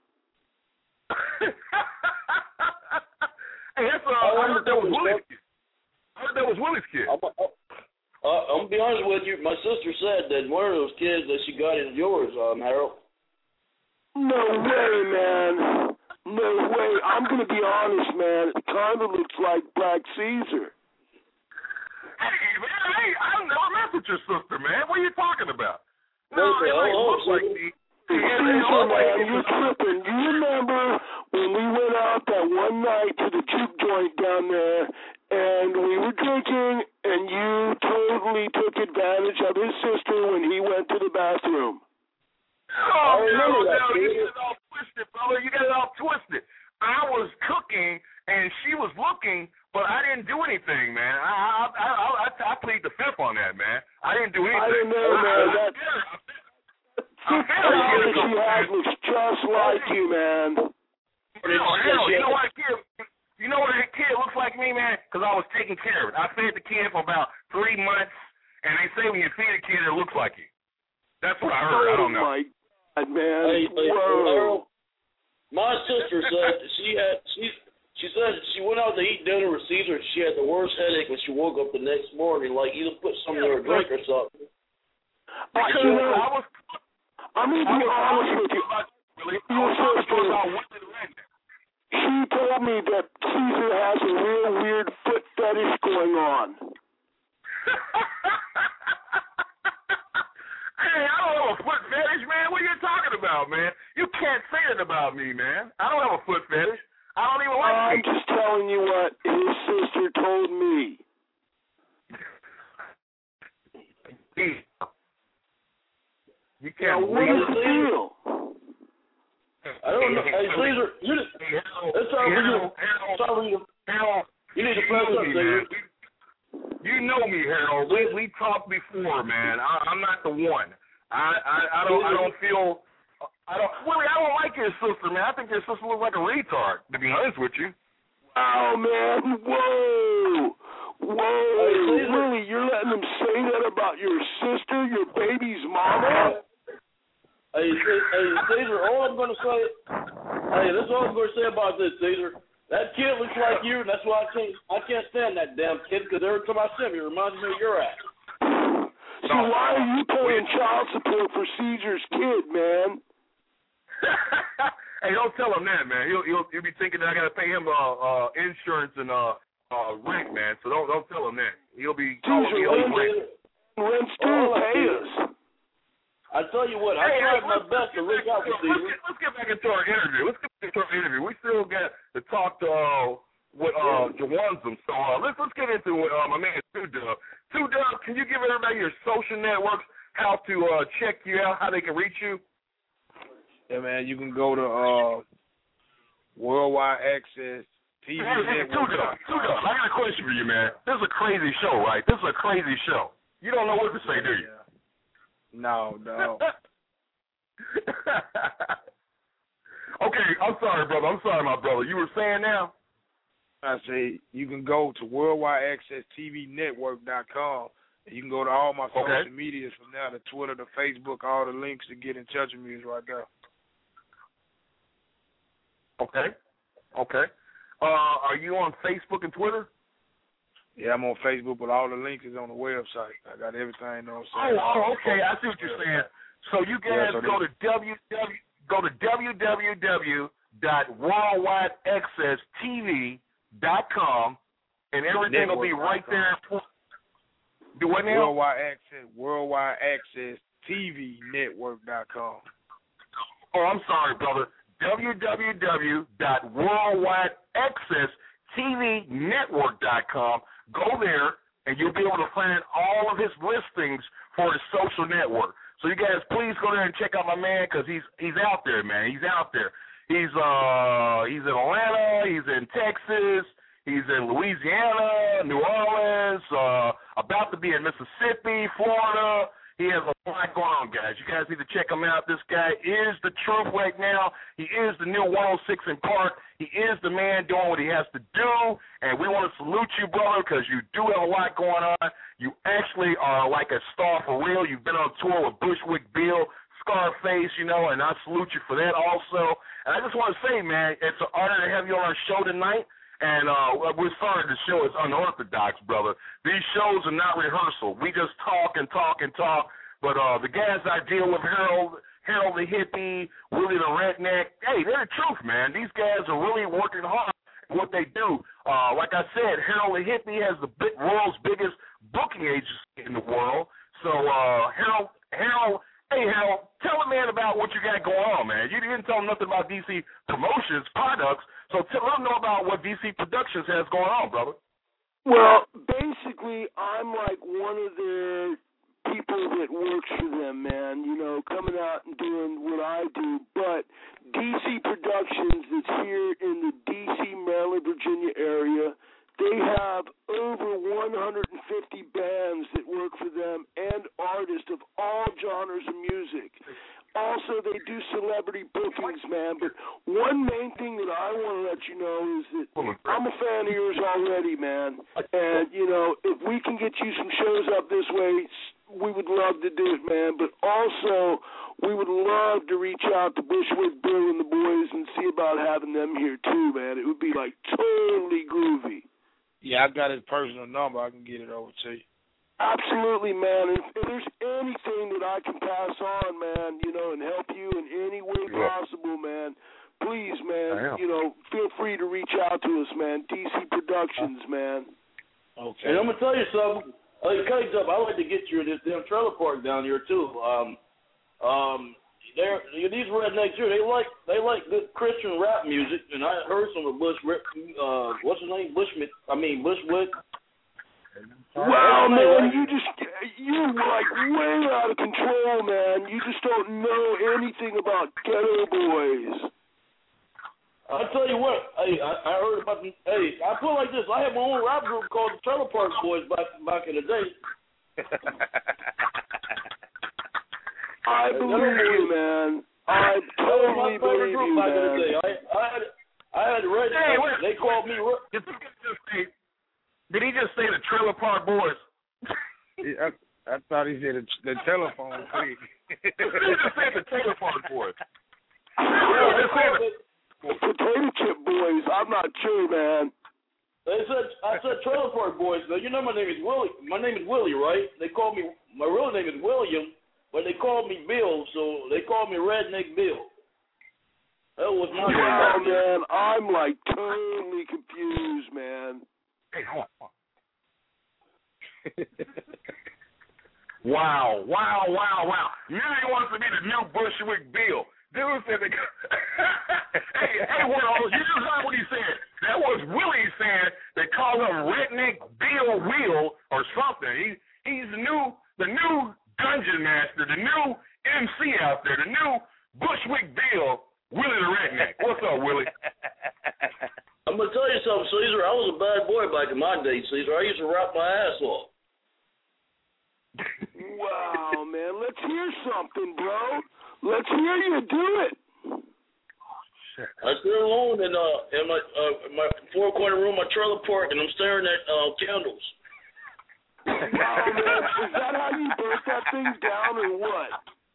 Hey, that's I heard that was Willie's kid. I heard that was Willie's kid. I'm gonna be honest with you. My sister said that one of those kids that she got is yours, Harold. No way, man. No way. I'm going to be honest, man. It kind of looks like Black Caesar. Hey, man, I never messed with your sister, man. What are you talking about? No, it looks like me. Caesar, man, you're tripping. Do you remember when we went out that one night to the juke joint down there, and we were drinking, and you totally took advantage of his sister when he went to the bathroom? Oh, no, you got it all twisted, brother. You got it all twisted. I was cooking, and she was looking, but I didn't do anything, man. I plead the fifth on that, man. I didn't do anything. I don't know, man. That she has looks just like you, man. You know what a kid looks like me, man? Because I was taking care of it. I fed the kid for about 3 months, and they say when you feed a kid, it looks like you. That's what I heard. I don't know. My God, man. Hey, Harold, my sister said she said she went out to eat dinner with Caesar. She had the worst headache when she woke up the next morning. Like either put something in her drink or something. I'm going to be honest with you. Your sister, she told me that Caesar has a real weird foot fetish going on. Hey, I don't have a foot fetish, man. What are you talking about, man? You can't say that about me, man. I don't have a foot fetish. I don't even like I'm just telling you what his sister told me. You can't. What is the deal? I don't know. Hey, Caesar, it's time for you. You need to press up, Caesar. You know me, Harold. We talked before, man. I'm not the one. I don't feel. I don't like your sister, man. I think your sister looks like a retard, to be honest with you. Oh, man. Whoa. Hey, really? You're letting them say that about your sister, your baby's mama? Hey, Caesar, all I'm going to say, this is all I'm going to say about this, Caesar. That kid looks like you, and that's why I can't stand that damn kid, because every time I see him, he reminds me of your ass. So why are you paying child support for Caesar's kid, man? Hey, don't tell him that, man. He'll be thinking that I got to pay him insurance and rent, man. So don't tell him that. He'll be calling me on rent. Rent still pay us. I tell you what, I tried my best to look out for Caesar. Let's get back into our interview. We still got to talk to with Jawanzum. So let's get into my man 2Dub. 2Dub, can you give everybody your social networks, how to check you out, how they can reach you? Yeah, man, you can go to Worldwide Access TV Network. 2Dub, I got a question for you, man. This is a crazy show, right? This is a crazy show. You don't know what to say, do you? No. Okay, I'm sorry, brother. I'm sorry, my brother. You were saying now? I say you can go to WorldwideAccessTVNetwork.com, and you can go to all my social medias from there, the Twitter, the Facebook, all the links to get in touch with me is right there. Okay. Are you on Facebook and Twitter? Yeah, I'm on Facebook, but all the links is on the website. I got everything, you know what I'm saying? Oh, okay. I see what you're saying. So you guys go to www.worldwideaccesstv.com, and everything will be right there. Do what now? WorldwideAccessTVNetwork.com. Oh, I'm sorry, brother. www.worldwideaccesstvnetwork.com. Go there, and you'll be able to find all of his listings for his social network. So you guys, please go there and check out my man, because he's out there, man. He's out there. He's in Atlanta. He's in Texas. He's in Louisiana, New Orleans. About to be in Mississippi, Florida. He has a lot going on, guys. You guys need to check him out. This guy is the truth right now. He is the new 106 in Park. He is the man doing what he has to do, and we want to salute you, brother, because you do have a lot going on. You actually are like a star for real. You've been on tour with Bushwick Bill, Scarface, you know, and I salute you for that also. And I just want to say, man, it's an honor to have you on our show tonight. And we're sorry the show is unorthodox, brother. These shows are not rehearsal. We just talk and talk and talk. But the guys I deal with, Harold the Hippie, Willie the Redneck, hey, they're the truth, man. These guys are really working hard at what they do. Like I said, Harold the Hippie has the world's biggest booking agency in the world. So, Harold, hey, Harold, tell a man about what you got going on, man. You didn't tell him nothing about DC Promotions products. So let them know about what DC Productions has going on, brother. Well, basically, I'm like one of the people that works for them, man, you know, coming out and doing what I do. But DC Productions is here in the DC, Maryland, Virginia area. They have over 150 bands that work for them and artists of all genres of music. Also, they do celebrity bookings, man. But one main thing that I want to let you know is that I'm a fan of yours already, man. And, you know, if we can get you some shows up this way, we would love to do it, man. But also, we would love to reach out to Bushwick Bill and the boys and see about having them here, too, man. It would be, like, totally groovy. Yeah, I got his personal number. I can get it over to you. Absolutely, man. If there's anything that I can pass on, man, you know, and help you in any way possible, man, please, man, you know, feel free to reach out to us, man. DC Productions, man. Okay. And I'm going to tell you something. I'd like to get you in this damn trailer park down here, too. These rednecks here, they like good Christian rap music, and I heard some of Bushwick. What's his name? Bushwick. Wow, man, you're like way out of control, man. You just don't know anything about Ghetto Boys. I'll tell you what, hey, I heard about them. Hey, I put it like this. I had my own rap group called the Trailer Park Boys back in the day. I believe you, man. I totally believe you, man. I had Red. Hey, they called me. Did he just say the Trailer Park Boys? I thought he said the telephone thing. He just said the Trailer Park Boys. Potato Chip Boys. I'm not sure, man. I said Trailer Park Boys. Now, you know my name is Willie. My name is Willie, right? They call me. My real name is William, but they call me Bill, so they call me Redneck Bill. That was my name. Oh, man, I'm like totally confused, man. Hey, hold on. Wow. Really wants to be the new Bushwick Bill. Dude said they hey, World, you just heard what he said. That was Willie saying they call him Redneck Bill Wheel or something. He's the new dungeon master, the new MC out there, the new Bushwick Bill, Willie the Redneck. What's up, Willie? I'm going to tell you something, Caesar. I was a bad boy back in my day, Caesar. I used to rap my ass off. Wow, man. Let's hear something, bro. Let's hear you do it. I sit alone in my four-corner room, my trailer park, and I'm staring at candles. Wow, man. Is that how you burnt that thing down or what?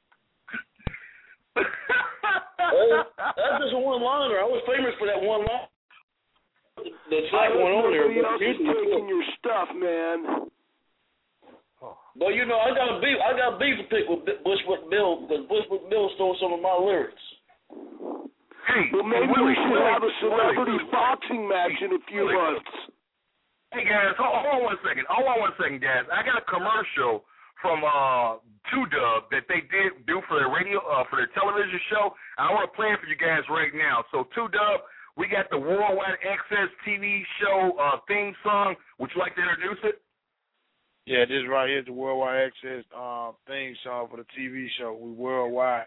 That's just a one-liner. I was famous for that one line. That's not going on there. Everybody else is taking your stuff, man. But you know, I got beef to pick with Bushwick Bill because Bushwick Bill stole some of my lyrics. Hey, well, maybe we should have a celebrity boxing match in a few months. Hey guys, hold on one second, guys. I got a commercial from 2Dub that they did do for their radio, for their television show. I want to play it for you guys right now. So 2Dub, we got the Worldwide Access TV show theme song. Would you like to introduce it? Yeah, this right here is the Worldwide Access theme song for the TV show. We worldwide.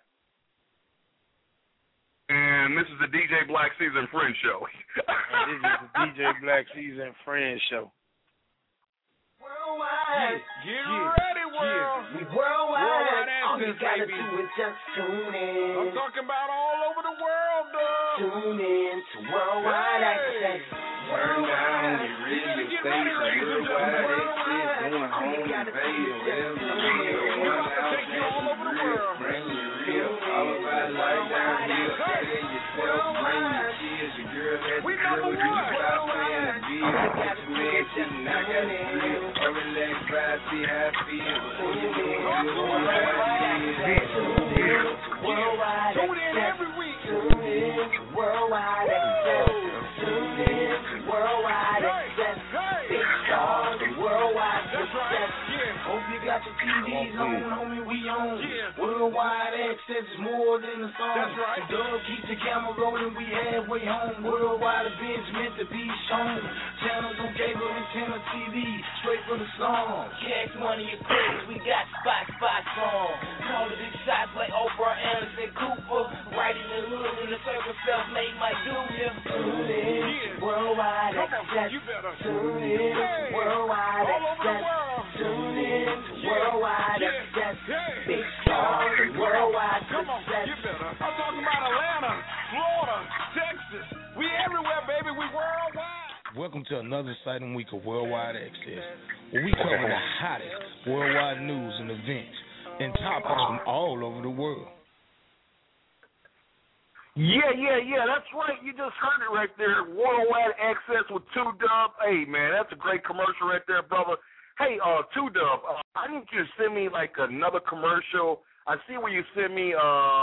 And this is the DJ Black Season Friend show. And this is the DJ Black Season Friend show. Worldwide, get ready, world. We worldwide. All you gotta do is just tune in. I'm talking about all over the world, though. Tune in to Worldwide Access. Turn down your radio station. Worldwide Access. Going home and baby. Take you all over the world. Bring you real. All about life down here. Tell yourself. Bring your kids, your girl at the crib. You stop playing the bill. Get your man cheating. I got the grill. I relax, try to see how I feel. Before you know it, you'll know what it is. Worldwide Tune in every week. Tune in to Worldwide Access. Tune in to Worldwide Access. Big stars and Worldwide Success. Hope you got your TVs on, homie, we on. Worldwide Access is more than a song. That's right. Dub, keep the camera rolling, we halfway home. Worldwide events meant to be shown. Channels on cable, antenna TV, straight for the song. Cash money and credits, we got spot on. Call the big shots like Oprah, Anderson, Cooper. Right in the hood, in the circle, self-made might do ya. Tune in, Worldwide Access. Tune in, Worldwide Access. Tune in, Worldwide Access. Big stars, Worldwide Success. I'm talking about Atlanta, Florida, Texas. We everywhere, baby. We worldwide. Welcome to another exciting week of Worldwide Access, where we cover the hottest worldwide news and events and topics from all over the world. Yeah. That's right. You just heard it right there. Worldwide Access with 2Dub. Hey, man, that's a great commercial right there, brother. Hey, 2Dub, I need you to send me like another commercial. I see where you sent me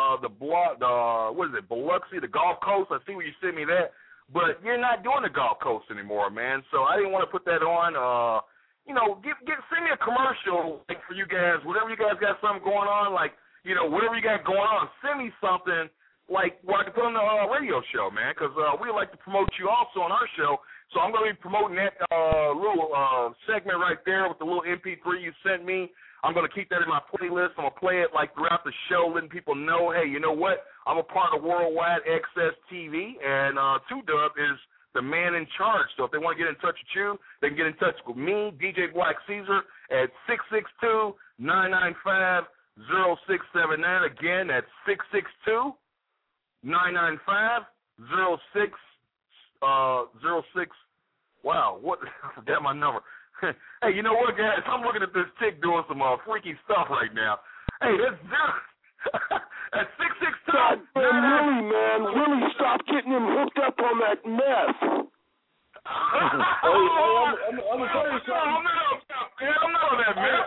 Biloxi, the Gulf Coast. I see where you sent me that. But you're not doing the Gulf Coast anymore, man. So I didn't want to put that on. Send me a commercial like for you guys. Whatever you guys got something going on, like whatever you got going on, send me something like what I can put on the radio show, man. Because we like to promote you also on our show. So I'm going to be promoting that little segment right there with the little MP3 you sent me. I'm going to keep that in my playlist. I'm going to play it like throughout the show, letting people know, hey, you know what? I'm a part of Worldwide Access TV, and 2Dub is the man in charge. So if they want to get in touch with you, they can get in touch with me, DJ Black Caesar, at 662-995-0679. Again, that's 662-995-06. Wow, what? I forgot my number. Hey, you know what, guys? I'm looking at this chick doing some freaky stuff right now. Hey, that's 662. God damn, Willie, man. Willie, stop getting him hooked up on that meth. I'm gonna tell you something. I'm not on that meth.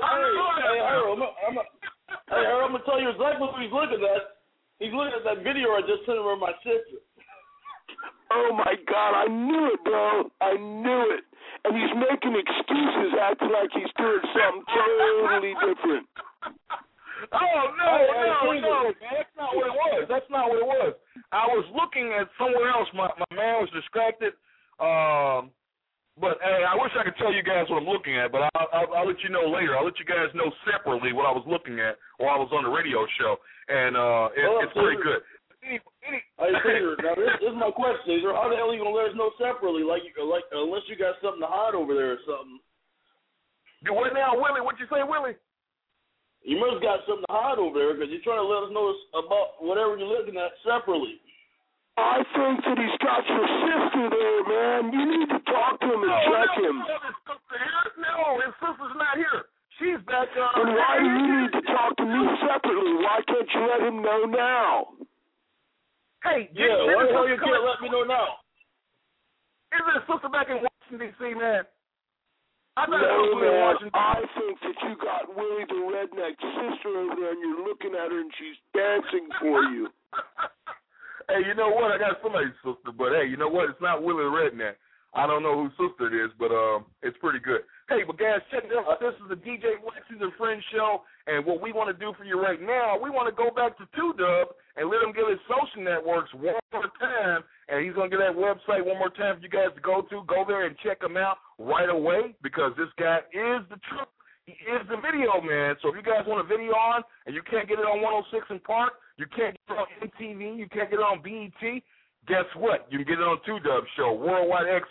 Hey, Harold, I'm gonna tell you exactly what he's looking at. He's looking at that video I just sent him with my sister. Oh, my God. I knew it, bro. I knew it. And he's making excuses, acting like he's doing something totally different. Oh, no, man. That's not what it was. I was looking at somewhere else. My man was distracted. But, hey, I wish I could tell you guys what I'm looking at, but I'll let you know later. I'll let you guys know separately what I was looking at while I was on the radio show. And it's pretty good. Hey, Caesar, now this is my question, Caesar. How the hell are you gonna let us know separately? Like unless you got something to hide over there or something. What now, Willie? What'd you say, Willie? You must have got something to hide over there because you're trying to let us know about whatever you're looking at separately. I think that he's got your sister there, man. You need to talk to him and check him. No, his sister's not here. She's back. And why do you need to talk to me separately? Why can't you let him know now? Hey, why the hell you can't let me know now? Isn't his sister back in Washington, D.C., man? No, man. I think that you got Willie the Redneck sister over there, and you're looking at her, and she's dancing for you. Hey, you know what? I got somebody's sister, but hey, you know what? It's not Willie the Redneck. I don't know whose sister it is, but it's pretty good. Hey, but guys, check it out. This is the DJ Black Caesar Friends Show, and what we want to do for you right now, we want to go back to 2Dub and let him get his social networks one more time, and he's going to get that website one more time for you guys to go to. Go there and check him out right away, because this guy is the truth. He is the video man. So if you guys want a video on and you can't get it on 106 in Park, you can't get it on MTV, you can't get it on BET, guess what? You can get it on 2Dub Show, Worldwide Access.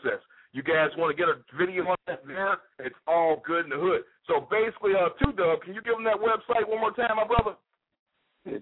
You guys want to get a video on that there? It's all good in the hood. So basically, 2Dub, can you give them that website one more time, my brother? It's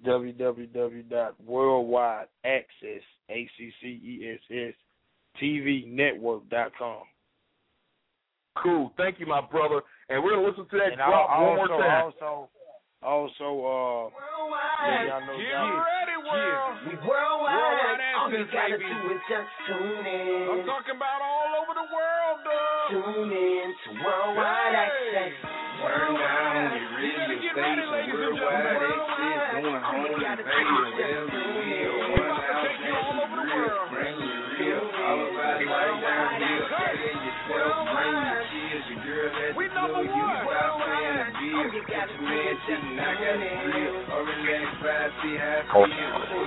www.worldwideaccess.tvnetwork.com. Cool. Thank you, my brother. And we're going to listen to that drop one more time. Also, Get ready, world. We worldwide. All you gotta do is just tune in. I'm talking about all over the world, dog. Tune in to Worldwide Access. Turn down the radio station, Worldwide Access, going home and baby, wherever you feel. 1,000 bring your real. All about it right down here. Stay yourself, bring your kids, your girl at the door. You can stop playing the beer. Put your man cheating, I got the grill. Organic 5, see how it feels.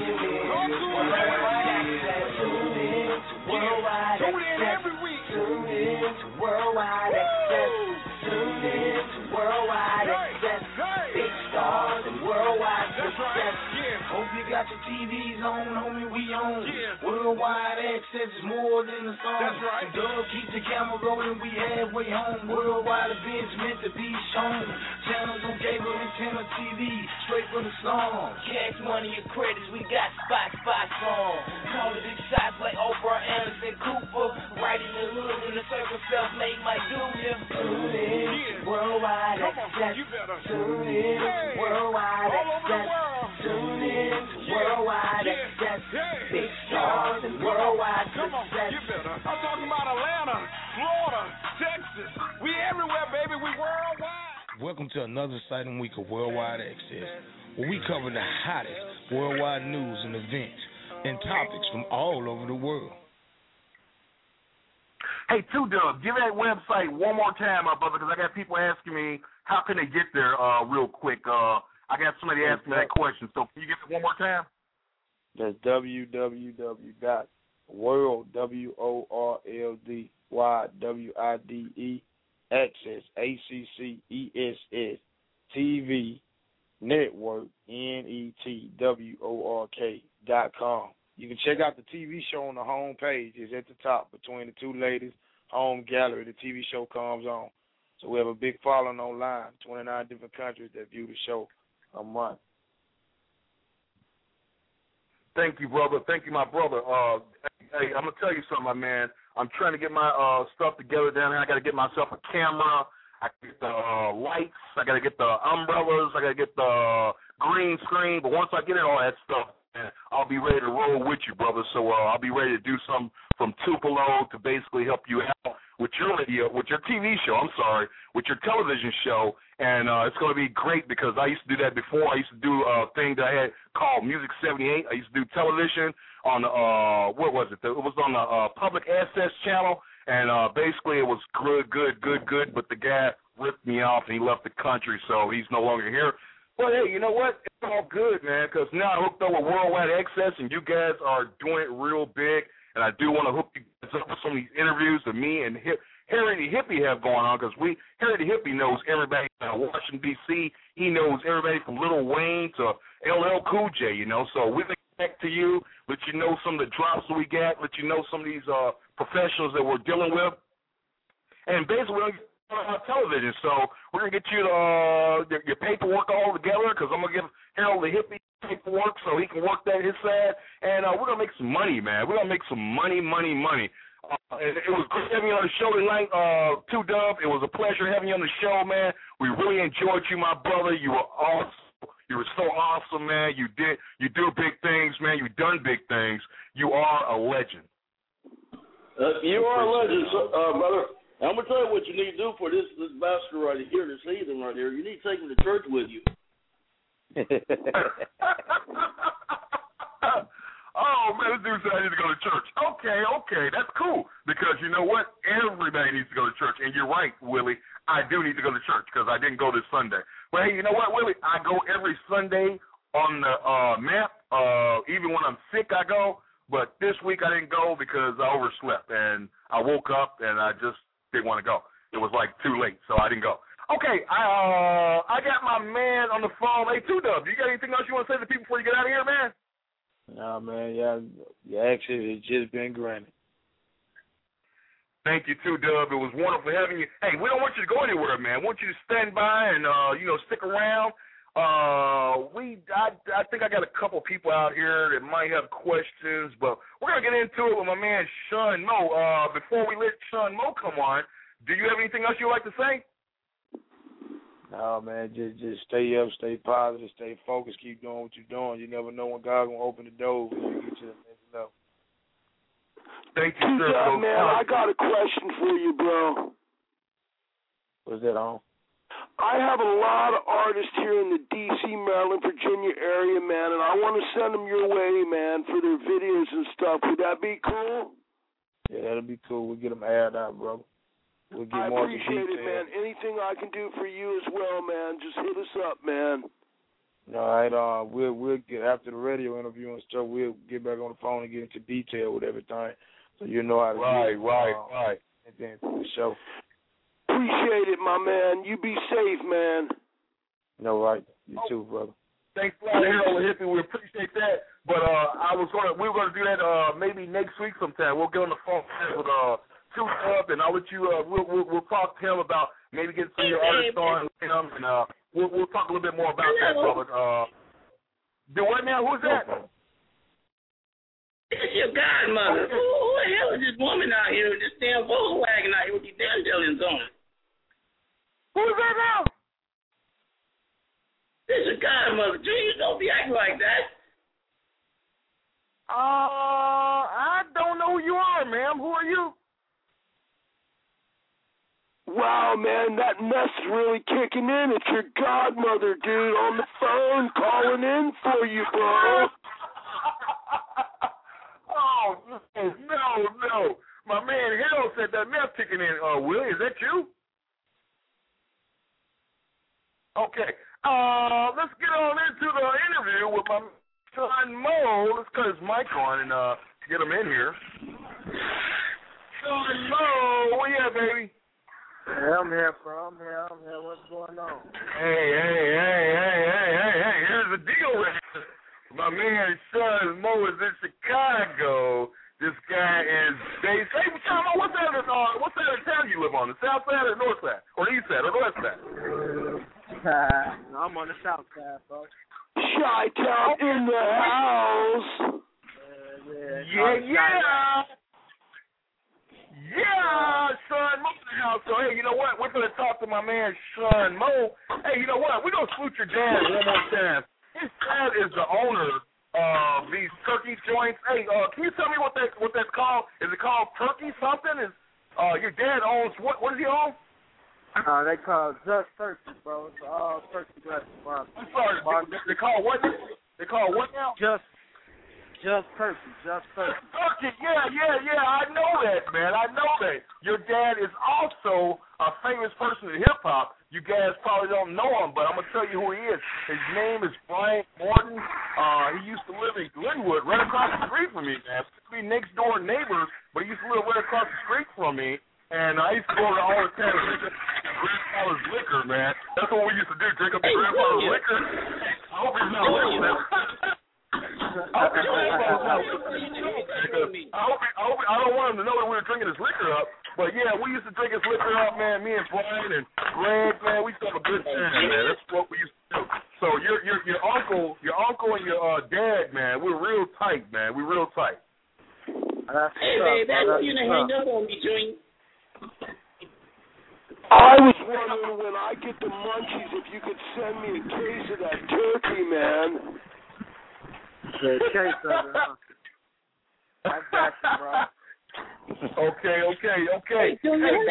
Tune in every week. Tune in to Worldwide Access. Tune in to Worldwide Access. Big stars and worldwide success. Hope you got your TVs on, homie, we on. Worldwide Access is more than a song. That's right. Dub, keep the camera rolling, we halfway home. Worldwide events meant to be shown. Channels on cable, antenna TV, straight from the song. Cash money and credits, we got spots on. Call the big shots like Oprah, Anderson, Cooper. Right in the hood, in the circle, self-made might do ya. Tune in, Worldwide Access. Tune in, Worldwide Access. Tune in to Worldwide Access. Big stars and worldwide success. I'm talking about Atlanta, Florida, Texas. We everywhere, baby. We worldwide. Welcome to another exciting week of Worldwide Access, where we cover the hottest worldwide news and events and topics from all over the world. Hey, 2Dub, give that website one more time, my brother, because I got people asking me how can they get there real quick. I got somebody asking me that question, so can you give it one more time? That's www.world, WORLDWIDE, access, ACCESS, TV, network, NETWORK.com. You can check out the TV show on the home page. It's at the top between the two ladies' home gallery. The TV show comes on. So we have a big following online, 29 different countries that view the show a month. Thank you, brother. Thank you, my brother. Hey, I'm going to tell you something, my man. I'm trying to get my stuff together down here. I got to get myself a camera. I got to get the lights. I got to get the umbrellas. I got to get the green screen. But once I get all that stuff, man, I'll be ready to roll with you, brother. So I'll be ready to do something from Tupelo to basically help you out with your radio, with your TV show, with your television show. And it's going to be great because I used to do that before. I used to do a thing that I had called Music 78. I used to do television on, what was it? It was on the Public Access channel. And basically it was good. But the guy ripped me off and he left the country, so he's no longer here. But, hey, you know what? It's all good, man, because now I hooked up with Worldwide Access, and you guys are doing it real big. And I do want to hook you guys up with some of these interviews that me and Harry the Hippie have going on, because Harry the Hippie knows everybody in Washington, D.C. He knows everybody from Lil Wayne to LL Cool J, you know. So we're going to get back to you, let you know some of the drops that we got, let you know some of these professionals that we're dealing with. And basically, television, so we're gonna get you your paperwork all together, because I'm gonna give Harold the Hippie paperwork so he can work that his side, and we're gonna make some money, man. We're gonna make some money. And it was great having you on the show tonight, 2Dub. It was a pleasure having you on the show, man. We really enjoyed you, my brother. You were awesome. You were so awesome, man. You do big things, man. You've done big things. You are a legend. You are a legend, brother. I'm going to tell you what you need to do for this bastard right here, this heathen right here. You need to take him to church with you. Oh, man, this dude said I need to go to church. Okay, that's cool. Because you know what? Everybody needs to go to church. And you're right, Willie. I do need to go to church because I didn't go this Sunday. But, hey, you know what, Willie? I go every Sunday on the map. Even when I'm sick, I go. But this week I didn't go because I overslept. And I woke up and I just didn't want to go. It was like too late, so I didn't go. Okay, I got my man on the phone. Hey, 2Dub, you got anything else you want to say to the people before you get out of here, man? Nah, man, your access has just been granted. Thank you too, Dub. It was wonderful having you. Hey, we don't want you to go anywhere, man. We want you to stand by and stick around. I think I got a couple people out here that might have questions, but we're gonna get into it with my man Sean Mo. Before we let Sean Mo come on, do you have anything else you'd like to say? No, man, just stay up, stay positive, stay focused, keep doing what you're doing. You never know when God's gonna open the door when you get to the next level. Thank you, sir. Man, I got a question for you, bro. What's that on? I have a lot of artists here in the D.C., Maryland, Virginia area, man, and I want to send them your way, man, for their videos and stuff. Would that be cool? Yeah, that'll be cool. We'll get them aired out, bro. We'll get I more appreciate it, man. Anything I can do for you as well, man, just hit us up, man. All right, we'll get after the radio interview and stuff. We'll get back on the phone and get into detail with everything, so you know how to right. And then for the show. Appreciate it, my man. You be safe, man. No, right. You too, brother. Thanks a lot, Harold Hippie. We appreciate that. But we were gonna do that maybe next week sometime. We'll get on the phone with Tooth Up, and I'll let you. We'll talk to him about maybe getting some of your artists on him, and we'll talk a little bit more about that, brother. Do what now? Who's that? It's your godmother. Who the hell is this woman out here with this damn Volkswagen out here with these damn aliens on it? Who's that now? This is your godmother. Junior, don't be acting like that. I don't know who you are, ma'am. Who are you? Wow, man, that mess is really kicking in. It's your godmother, dude, on the phone calling in for you, bro. Oh, no. My man Harold said that mess kicking in. Willie, is that you? Okay. Let's get on into the interview with my son Mo. Let's cut his mic on and get him in here. Son Mo, where you at, baby? Hey, I'm here, bro. I'm here. What's going on? Hey. Here's the deal with it. My man son Mo is in Chicago. This guy is based. Hey, Sean Mo, what side of town you live on? The south side or the north side? Or the east side or the west side? I'm on the south side, bro. Chi-Town in the house. Yeah, Sean Mo in the house. So, hey, you know what? We're going to talk to my man Sean Mo. Hey, you know what? We're going to salute your dad one more time. His dad is the owner of these turkey joints. Hey, can you tell me what that's called? Is it called turkey something? Is your dad owns what does he own? They call it Just Turkey, bro. It's all turkey restaurant. I'm sorry. They call what? They call what now? Just Turkey. Turkey, yeah. I know that, man. I know that. Your dad is also a famous person in hip-hop. You guys probably don't know him, but I'm going to tell you who he is. His name is Brian Morton. He used to live in Glenwood, right across the street from me, man. We next-door neighbors, but he used to live right across the street from me. And I used to go over all the time and drink grandfather's liquor, man. That's what we used to do, drink up the grandfather's liquor. I hope he's not listening. I don't want him to know that we were drinking his liquor up, but yeah, we used to drink his liquor up, man. Me and Brian and Greg, man, we used to have a good time, man. That's what we used to do. So your uncle and your dad, man, we're real tight, man. We're real tight. Hey, babe, I know you done hang up on me, Junior. I was wondering when I get the munchies if you could send me a case of that turkey, man. Case of it, huh? I got you, bro. Okay. Hey,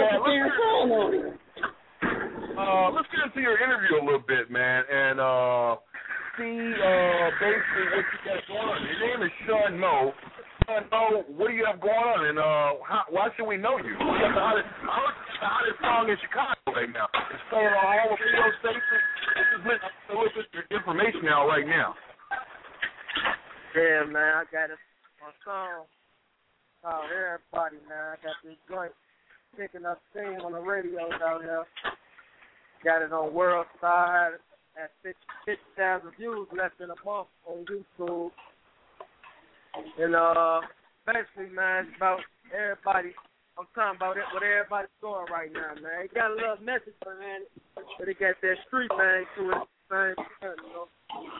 let's get into your interview a little bit, man, and see basically what you got going on. Your name is Sean Mo. Sean Mo, what do you have going on, and why should we know you? You got the hottest song in Chicago right now. It's playing on all the radio stations. This is your information out right now. Yeah, man, I got my song called Everybody, man. I got this joint picking up steam on the radio down here. Got it on World Star. Had 50,000 views less than a month on YouTube. And basically, man, it's about everybody I'm talking about it, what everybody's doing right now, man. It got a little message behind it, but it got that street thing to it. You know.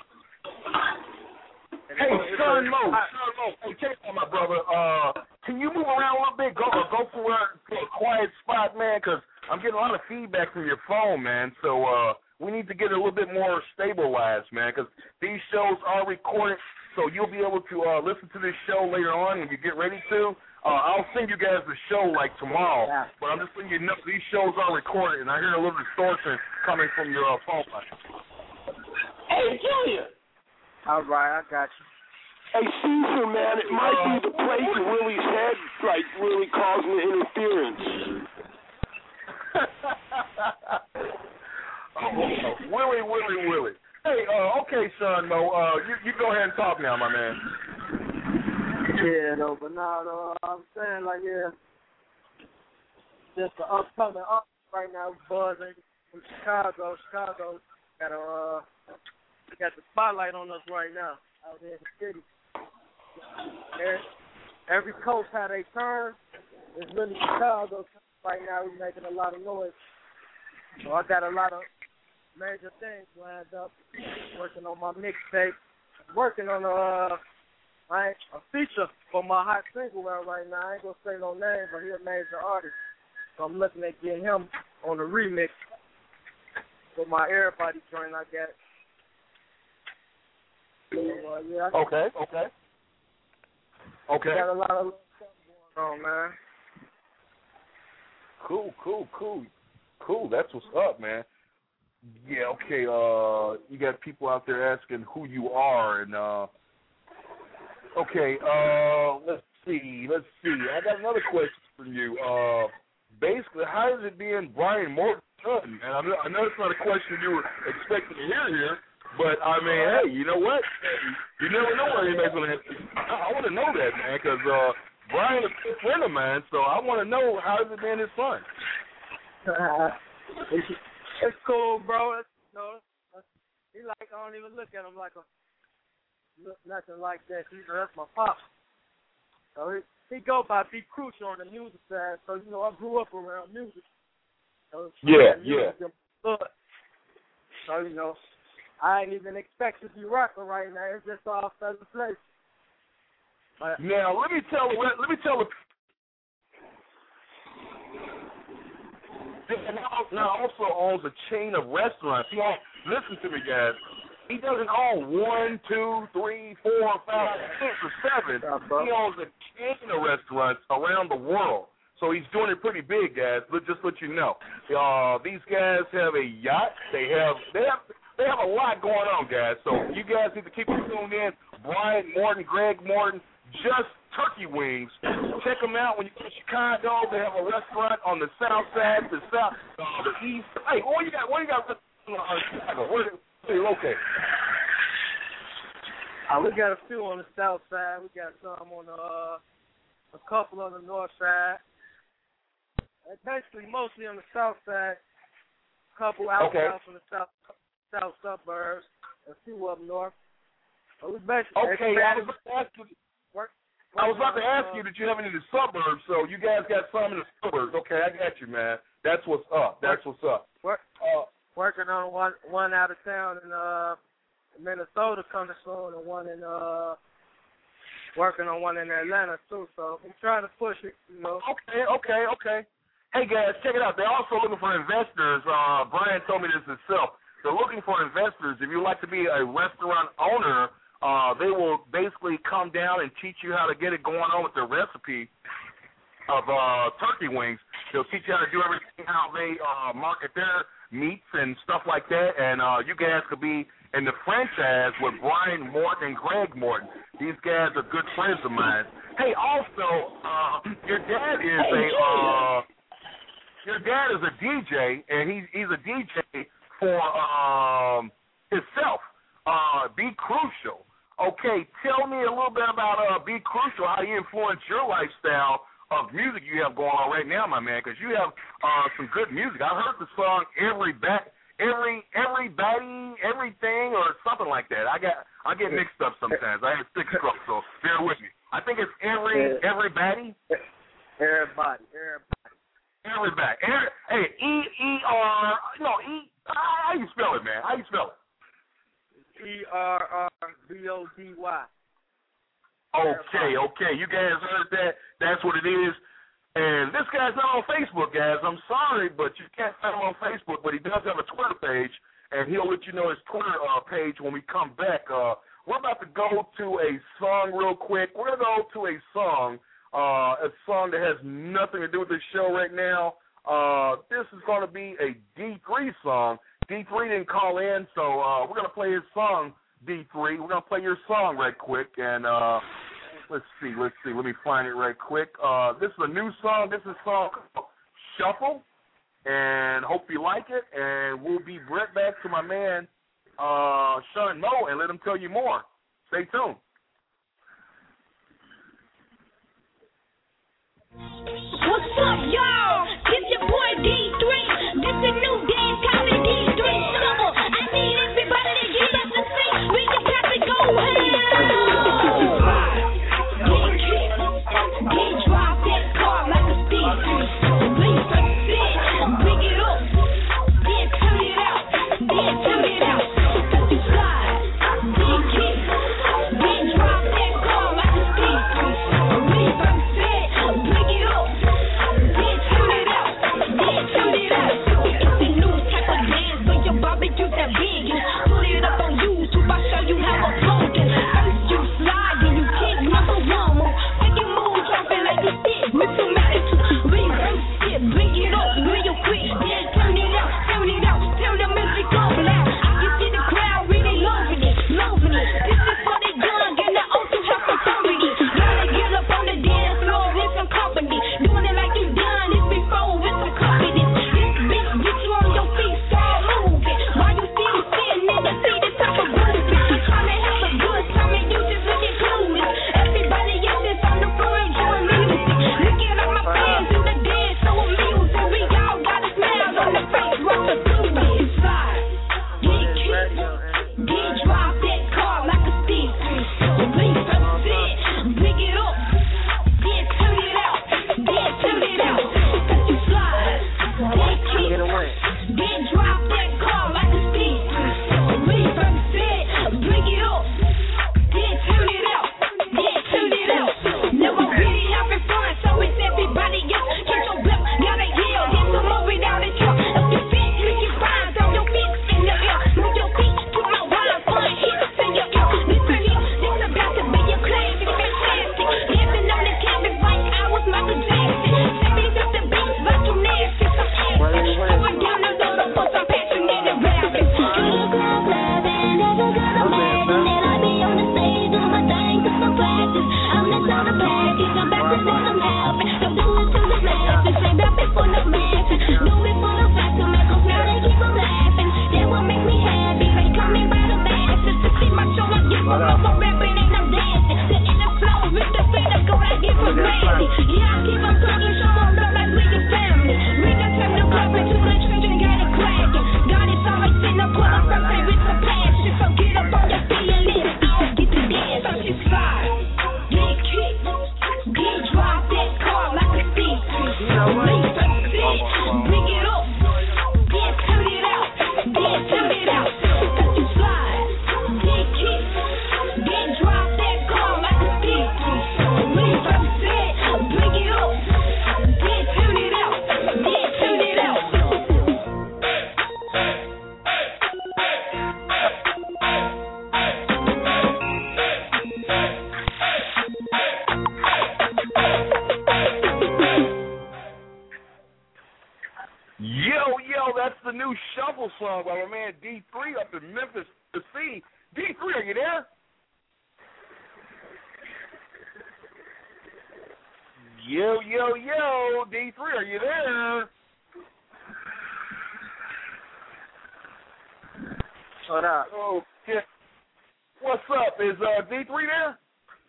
Hey, Son Mo, hey, check out my brother. Can you move around a little bit? Go to a quiet spot, man, because I'm getting a lot of feedback from your phone, man. So we need to get a little bit more stabilized, man, because these shows are recorded, so you'll be able to listen to this show later on when you get ready to. I'll send you guys the show like tomorrow, but I'm just letting you know these shows are recorded, and I hear a little distortion coming from your phone line. Hey, Junior. All right, I got you. Hey, Caesar, man, it might be the place in Willie's head, like, really causing interference. Willie. Hey, okay, Son Mo, you go ahead and talk now, my man. Yeah, no, but no, I'm saying, like, yeah, just the upcoming right now, buzzing from Chicago. Chicago got the spotlight on us right now out there in the city. Every coast how they turn. It's really Chicago right now. We're making a lot of noise. So I got a lot of major things lined up. Working on my mixtape. Working on a feature for my hot single right now. I ain't gonna say no name, but he's a major artist. So I'm looking at getting him on the remix for my Everybody joint I got. So, yeah, Okay. Got a lot of stuff going on, man. Cool. That's what's up, man. Yeah, okay. You got people out there asking who you are, and okay. Let's see. I got another question for you. Basically, how is it being Brian Morton's son? And I know it's not a question you were expecting to hear here. But, I mean, hey, you know what? You never know what anybody's going to have to. I want to know that, man, because Brian is a good friend of mine, so I want to know how is it being his son. It's cool, bro. He like, I don't even look at him like nothing like that. That's my pop. So he go by B Crucial on the music side. So, you know, I grew up around music. So, yeah. So, you know, I ain't even expect to be rocking right now. It's just all over the place. Now let me tell now also owns a chain of restaurants. Listen to me, guys. He doesn't own 1, 2, 3, 4, 5, 6, or 7. He owns a chain of restaurants around the world. So he's doing it pretty big, guys. Just let you know. These guys have a yacht. They have a lot going on, guys. So you guys need to keep tuned in. Brian Morton, Greg Morton, Just Turkey Wings. Check them out when you go to Chicago. They have a restaurant on the south side, the east. Hey, what you got in Chicago? Where are you located? We got a few on the south side. We got some on a couple on the north side. Basically, mostly on the south side. A couple out from the south suburbs. A few up north. We basically I was about to ask you that you have any in the suburbs, so you guys got some in the suburbs. Okay, I got you, man. That's what's up. Working on one out of town in Minnesota coming soon, and one in working on one in Atlanta too. So I'm trying to push it, you know. Okay. Hey guys, check it out. They're also looking for investors. Brian told me this himself. They're looking for investors. If you'd like to be a restaurant owner, they will basically come down and teach you how to get it going on with the recipe of turkey wings. They'll teach you how to do everything, how they market their meats and stuff like that. And you guys could be in the franchise with Brian Morton and Greg Morton. These guys are good friends of mine. Hey, also, your dad is a DJ, and he's a DJ for himself. Be Crucial. Okay, tell me a little bit about Be Crucial, how he influenced your lifestyle of music you have going on right now, my man, because you have some good music. I heard the song Everybody, Everything, or something like that. I get mixed up sometimes. I have 6 strokes, so bear with me. I think it's Everybody. Everybody. Hey, E-E-R, no, how you spell it, man? How you spell it? E-R-R-B-O-D-Y. Okay. You guys heard that? That's what it is. And this guy's not on Facebook, guys. I'm sorry, but you can't find him on Facebook, but he does have a Twitter page, and he'll let you know his Twitter page when we come back. We're about to go to a song real quick. We're going to go to a song that has nothing to do with this show right now. This is going to be a D3 song. D3 didn't call in, so we're going to play his song, D3. We're going to play your song right quick, and let's see. Let me find it right quick. This is a new song. This is a song called Shuffle, and hope you like it, and we'll be right back to my man, Sean Moe, and let him tell you more. Stay tuned. What's up, y'all? This your boy D3. This a new dance called D3 Shuffle. I need everybody to get up to sing. We can clap and go ahead. Get drop that car like a speed boost. Bring it up. Then turn it out. Touch the slide. Then kick. Then drop that car like a speed boost. Reverse it. Bring it up. Then turn it out. It's a new type of dance where your barbecue that big. Put it up on YouTube. I'll show you how to punk it. First you slide, then you kick. Number one move. Second move, dropping like a stick. Missile magic. Reverse it. Bring it up real quick. Then turn it out. Turn the music up loud. I can see the crowd really loving it. This is for the young and the old to have some authority. Gotta get up on the dance floor with some company. Doing it like you done this before with some confidence. This bitch get you on your feet, start moving. While you still sitting in the seat, it's time for moving. I'm trying to have a good time and you just looking clueless. Everybody else is on the floor enjoying music. Looking at my fans do the dance so amusing. We all got a smile on the face, rock the blues. Slide, get kicked, get drop that car like a speed boost. Bring it up, then turn it out. Touch the slide, get kicked, then drop that car like a speed boost. Reverse it, bring it up, then turn it out. Now I'm really having fun, so it's everybody else. Get your breath, gotta yell, get some more without a truck. If you fit, make it rhymes on your mix in the air. Move your feet, put my rhyme fun hits in your ear. Listen here, this about to be a classic, fantastic. Dancing on the canvas like I was Michael Jackson. Stepping up the beat like you nasty, some acid. Going down the road, I'm for some passionate and rapping. Good girl, laughing, never gonna imagine that I be on the stage doing my thing to some practice. I'm the sort of package, I'm back to what I'm having. Don't do it to the masses, ain't rapping for the masses. Do it for the facts to make them proud and keep them laughing. That what makes me happy, they call me by the masses. To see my show, I give them up, I'm rapping and I'm dancing. The inner flow, with the feet, I go, I give them crazy. Yeah, I keep them talking, show them love like we your family. We got time to clap into the church and got it cracking. God is always sitting up, pull up, rapping with some passion. So get up on your feet and let it all get to dance. Touch your slide, get kicked, get drop that car like a speed boost. Reverse it, bring it up, then turn it out. Touch your slide, get kicked, then drop that car like a speed boost. Reverse it, bring it up, then turn it out. Yo, that's the new Shuffle song by my man D3 up in Memphis, Tennessee. D3, are you there? Yo, D3, are you there? What up? Oh, shit. What's up? Is D3 there?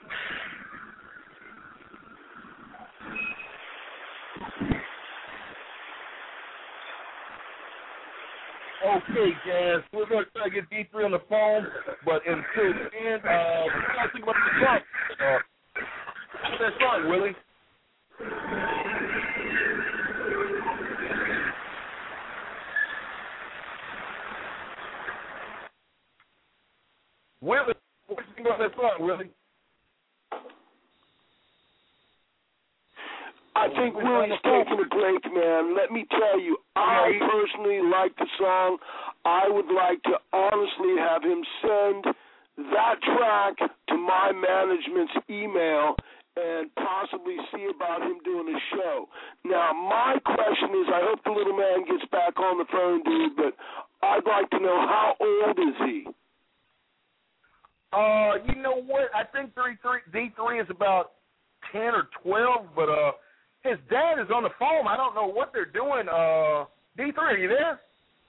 Okay, guys, we're going to try to get D3 on the phone, but until then, we're going to think about the song. What's that song, Willie? Willie, what do you think about that song, Willie? I think Willie's taking a break, man. Let me tell you, I personally like the song. I would like to honestly have him send that track to my management's email and possibly see about him doing a show. Now, my question is, I hope the little man gets back on the phone, dude, but I'd like to know, how old is he? You know what? I think D3 is about 10 or 12, but his dad is on the phone. I don't know what they're doing. D3, are you there?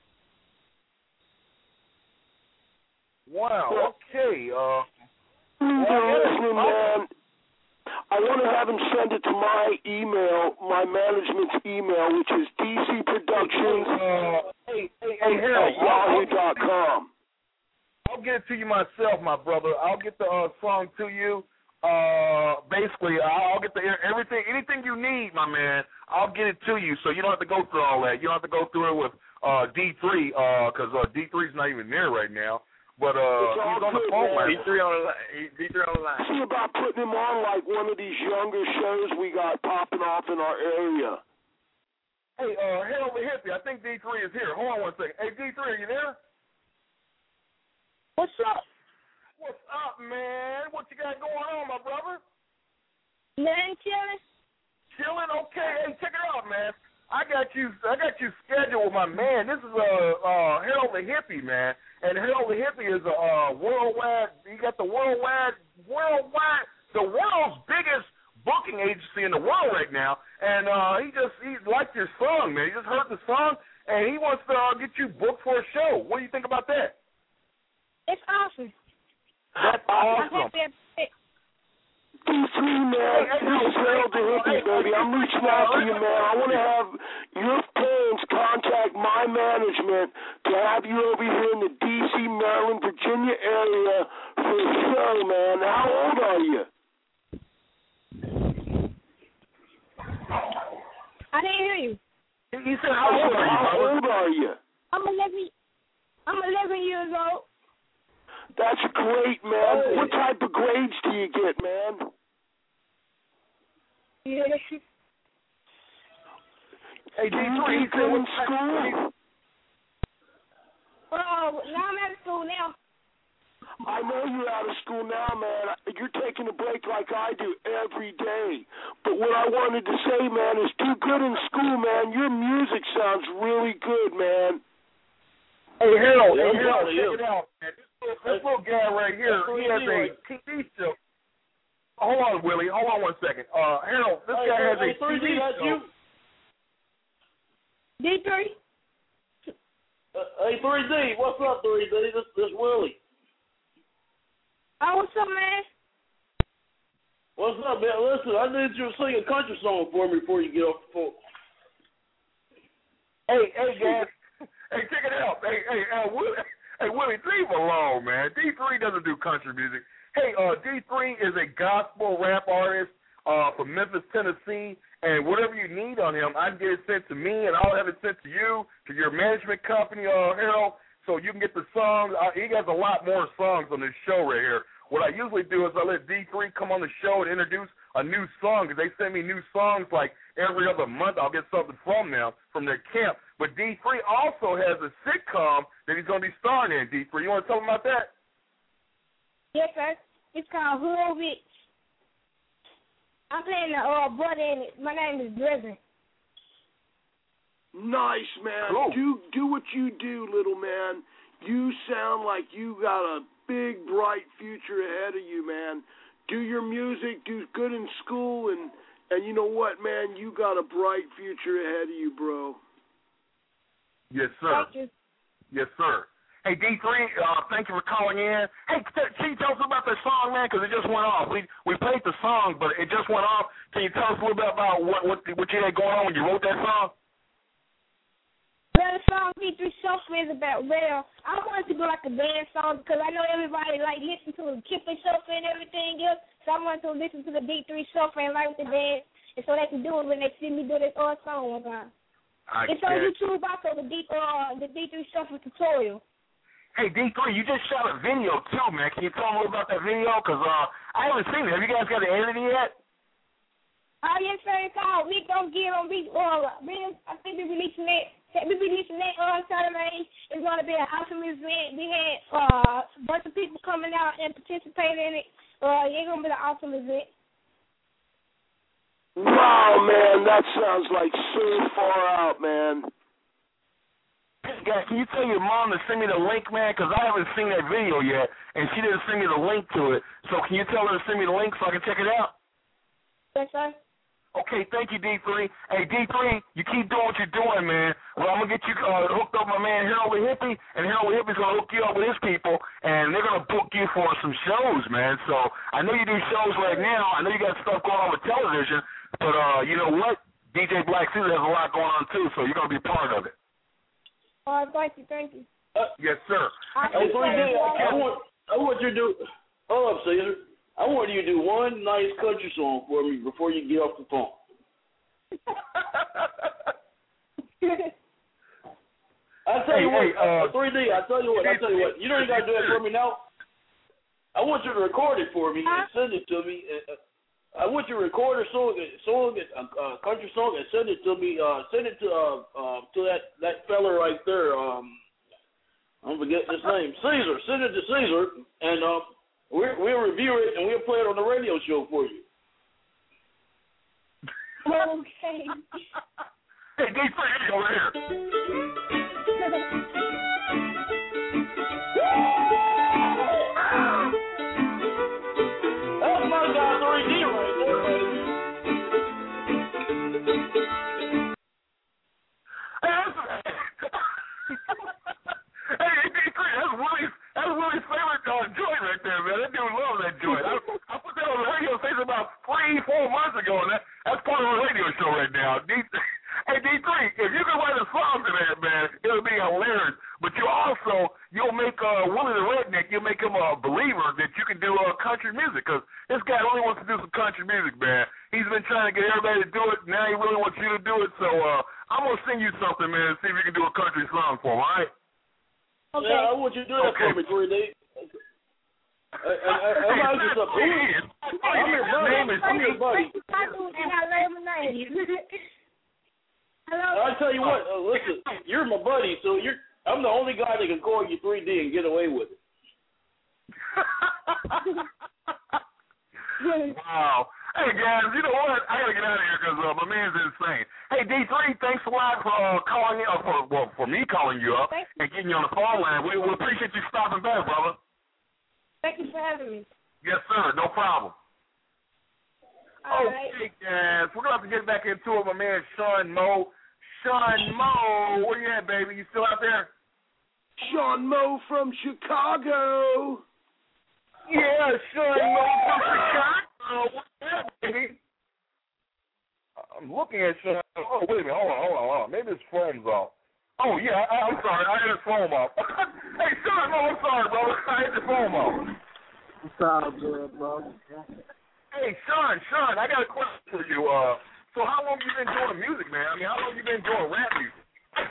Wow. Okay. Listening, man. I want to have him send it to my email, my management's email, which is dcproductions at yahoo.com. I'll get it to you myself, my brother. I'll get the song to you. Basically, I'll get anything you need, my man. I'll get it to you, so you don't have to go through all that. You don't have to go through it with D3, because D3's not even there right now. But he's on the phone, man. D3 on the line. See about putting him on like one of these younger shows we got popping off in our area. Hey, Harold the Hippie, I think D3 is here. Hold on one second. Hey, D3, are you there? What's up? What's up, man? What you got going on, my brother? Nothing, chilling. Chilling? Okay. Hey, check it out, man. I got you scheduled with my man. This is Harold the Hippie, man. And Harold the Hippie is a worldwide. He got the worldwide, the world's biggest booking agency in the world right now. And he liked your song, man. He just heard the song, and he wants to get you booked for a show. What do you think about that? It's awesome. That's awesome. D3, man, this is Harold the Hippie, baby. I'm reaching out to you, man. I want to have your parents contact my management to have you over here in the D.C., Maryland, Virginia area for a show, man. How old are you? I didn't hear you. He said, how old are you? I'm 11 years old. That's great, man. What type of grades do you get, man? Yeah. Hey, D3, you go in school? Oh, now I'm out of school now. I know you're out of school now, man. You're taking a break like I do every day. But what I wanted to say, man, is do good in school, man. Your music sounds really good, man. Hey, Harold, check it out, man. This little guy right here, he has a TV show. Hold on, Willie. Hold on one second. Harold, this guy has a TV show. D3? Hey, 3D, what's up, 3D? This Willie. Oh, what's up, man? What's up, man? Listen, I need you to sing a country song for me before you get off the phone. Hey, guys. Hey, check it out. Hey, Willie, leave him alone, man. D3 doesn't do country music. Hey, D3 is a gospel rap artist from Memphis, Tennessee, and whatever you need on him, I can get it sent to me, and I'll have it sent to you, to your management company, Harold, so you can get the songs. He has a lot more songs on this show right here. What I usually do is I let D3 come on the show and introduce a new song, because they send me new songs like every other month. I'll get something from them, from their camp. But D3 also has a sitcom that he's going to be starring in, D3. You want to tell him about that? Yes, sir. It's called Hood Rich. I'm playing the brother in it. My name is Blizzard. Nice, man. Cool. Do what you do, little man. You sound like you got a big, bright future ahead of you, man. Do your music, do good in school, and you know what, man? You got a bright future ahead of you, bro. Yes, sir. Thank you. Yes, sir. Hey, D3, thank you for calling in. Hey, can you tell us about that song, man? Because it just went off. We played the song, but it just went off. Can you tell us a little bit about what you had going on when you wrote that song? Well, the song D3 Sofa is about rail. I wanted to go like a dance song because I know everybody like listen to the Kippin Sofa and everything else. So I wanted to listen to the D3 Sofa and like the dance. and so they can do it when they see me do this song one time. It's on YouTube also, the D3 Shuffle tutorial. Hey, D3, you just shot a video, too, man. Can you tell me about that video? Because I haven't seen it. Have you guys got it edited yet? Oh, yes, sir. It's called We Don't Get on Beat. I think we're releasing that. On Saturday. It's going to be an awesome event. We had a bunch of people coming out and participating in it. It's going to be an awesome event. Wow, man, that sounds like so far out, man. Guys, can you tell your mom to send me the link, man? Because I haven't seen that video yet, and she didn't send me the link to it. So can you tell her to send me the link so I can check it out? Yes, sir. Okay, thank you, D3. Hey, D3, you keep doing what you're doing, man. Well, I'm going to get you hooked up with my man Harold the Hippie, and Harold the Hippie's going to hook you up with his people, and they're going to book you for some shows, man. So I know you do shows right now. I know you got stuff going on with television, but you know what? DJ Black Caesar has a lot going on, too, so you're going to be a part of it. Thank you. Yes, sir. Hey, 3D, I want you to do. Hold up, Caesar. I want you to do one nice country song for me before you get off the phone. I tell you what, 3D. I tell you what. You know you gotta do it for me now. I want you to record it for me and send it to me. I want you to record a country song, and send it to me. Send it to that fella right there. I'm forgetting his name. Caesar. Send it to Caesar, and we'll review it and we'll play it on the radio show for you. Okay. Hey, D3, over here. That's my guy 3D right there, baby. Hey, D3, that's Willie's favorite joint right there, man. That dude loves that joint. I put that on the radio station about 3-4 months ago, and that's part of the radio show right now. Hey, D3, if you can write a song to that, man, it'll be hilarious. But you'll make Willie the Redneck, you'll make him a believer that you can do country music, because this guy really wants to do some country music, man. He's been trying to get everybody to do it. Now he really wants you to do it. So I'm going to sing you something, man, and see if you can do a country song for him, all right? Okay. Yeah, I want you to do that for me, 3D. I'm out of something. I'm your buddy. I tell you what, listen, you're my buddy, so I'm the only guy that can call you 3D and get away with it. Wow. Hey, guys, you know what? I got to get out of here because my man's insane. Hey, D3, thanks a lot for calling me, for me calling you up and getting you on the phone line. We appreciate you stopping by, brother. Thank you for having me. Yes, sir. No problem. All okay, guys. We're going to have to get back into it, my man, Sean Moe. Sean Moe, where you at, baby? You still out there? Sean Moe from Chicago. Yeah, Sean Moe from Chicago. What's up, baby? I'm looking at Sean. Oh, wait a minute. Hold on. Maybe his phone's off. Oh, yeah, I'm sorry. I had his phone off. Hey, Sean Moe, I'm sorry, brother. I had your phone off. It's all good, bro. Hey, Sean, I got a question for you. So how long you been doing music, man? I mean, how long you been doing rap music?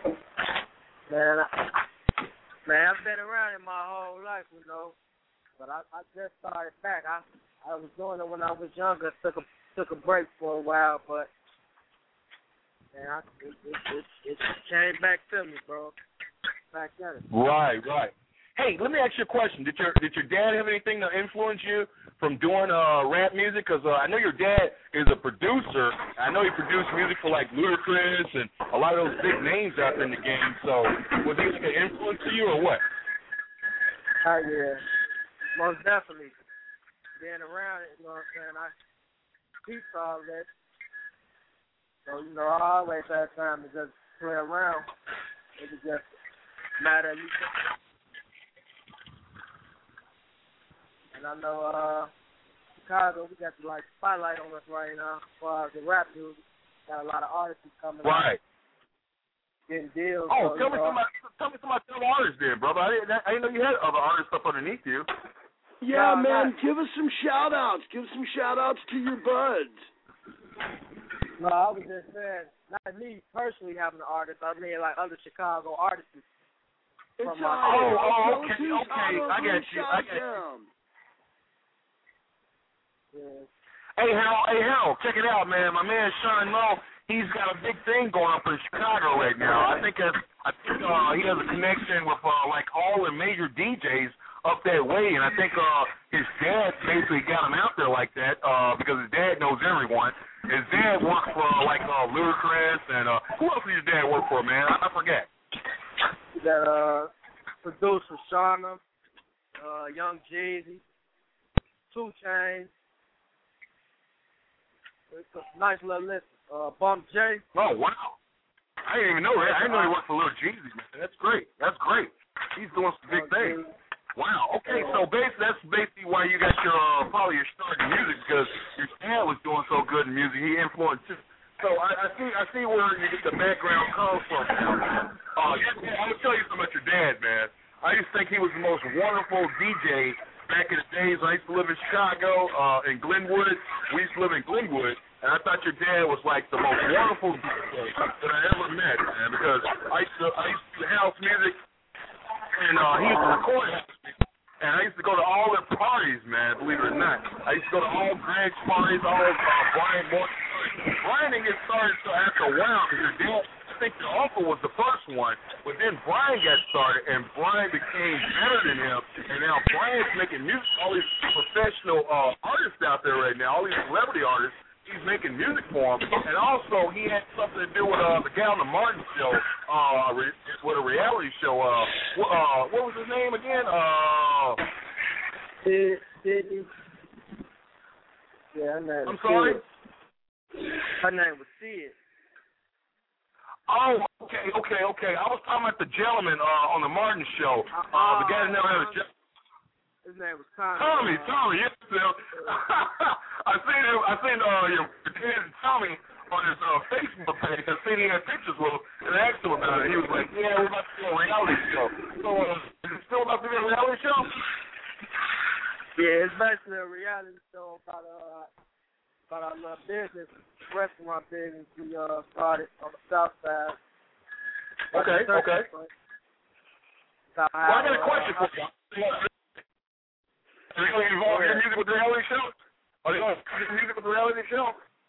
Man, I've been around it my whole life, you know. But I just started back. I was doing it when I was younger. Took a break for a while, but man, it came back to me, bro. Back at it. Right. Hey, let me ask you a question. Did your dad have anything to influence you from doing rap music? Because I know your dad is a producer. I know he produced music for like Ludacris and a lot of those big names out there in the game. So was he like an influence to you or what? Yeah, most definitely. Being around it, you know what I'm saying? I teach all that. So, you know, I always had time to just play around. It was just a matter of you. And I know Chicago, we got the spotlight on us right now as far as the rap music. Got a lot of artists coming out. Getting deals. Oh, tell me some other artists then, brother. I didn't know you had other artists up underneath you. Yeah, man, give us some shout-outs. Give some shout-outs to your buds. No, I was just saying, not me personally having an artist. I mean, like other Chicago artists. From okay. I got you. Yeah. Hey, Harold, check it out, man. My man Sean Lowe, he's got a big thing going up in Chicago right now. I think he has a connection with like all the major DJs up that way, and I think his dad basically got him out there like that because his dad knows everyone. His dad worked for like Ludacris, and who else did your dad work for, man? I forget. That producer Shauna, Young Jeezy, 2 Chainz. It's a nice little list. Bump J. Oh, wow. I didn't even know that. I didn't know he worked for Lil Jeezy, man. That's great. He's doing some big things. Wow. Okay, so that's basically why you got your probably your start in music, because your dad was doing so good in music. He influenced you. So I see where you get the background comes from now. I would tell you something about your dad, man. I used to think he was the most wonderful DJ back in the days when I used to live in Chicago, in Glenwood. We used to live in Glenwood, and I thought your dad was like the most wonderful DJ that I ever met, man, because I used to do house music, and he used to record house music, and I used to go to all their parties, man, believe it or not. I used to go to all Greg's parties, all Brian Morton parties. Brian didn't get started until after a while, because your dad, I think your uncle was the first one, but then Brian got started, and Brian became better than him, and now Brian's making music. All these professional artists out there right now, all these celebrity artists, he's making music for them, and also he had something to do with the guy on the Martin show, with a reality show. What was his name again? Sid. Yeah, her name I'm sorry? Her name was Sid. Oh, okay. I was talking about the gentleman on the Martin show. The guy that never had a job. His name was Tommy. Tommy, yes, Phil. I seen your dad Tommy on his Facebook page. I seen he had pictures with him, and I asked him about it. He was like, "Yeah, we're about to do a reality show." So, is it still about to be a reality show? Yeah, it's basically a reality show about our little business, restaurant business we started on the south side. Okay. Well, I got a question for you. Are they going to involve your music with the reality show? Are they going to put your music with the reality show?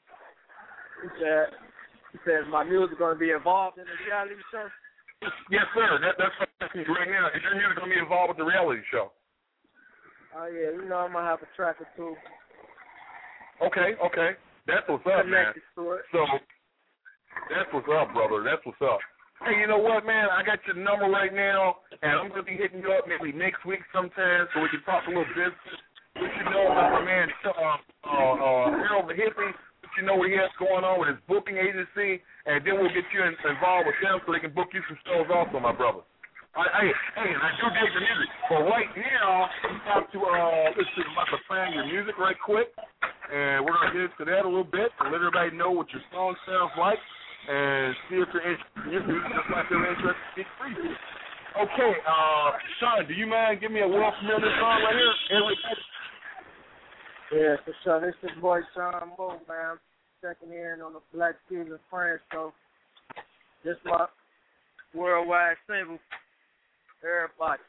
He said, my music going to be involved in the reality show? Yes, sir. That's what I'm asking you right now. Is your music going to be involved with the reality show? Oh, yeah. You know I'm going to have a track or two. Okay. That's what's up, man. So, that's what's up, brother. That's what's up. Hey, you know what, man? I got your number right now, and I'm going to be hitting you up maybe next week sometime so we can talk a little business. Let you know about my man Harold the Hippie. Let you know what he has going on with his booking agency, and then we'll get you involved with them so they can book you some shows also, my brother. Hey, and I do dig the music. But right now, I'm about to plan your music right quick, and we're going to get into that a little bit and let everybody know what your song sounds like and see if they're interested in your music just like they're interested in getting free. Okay, Sean, do you mind giving me a well familiar song right here? Yeah, for sure. This is boy Sean Moe, man. Checking in on the Black Season Friends show. This my worldwide single. Everybody.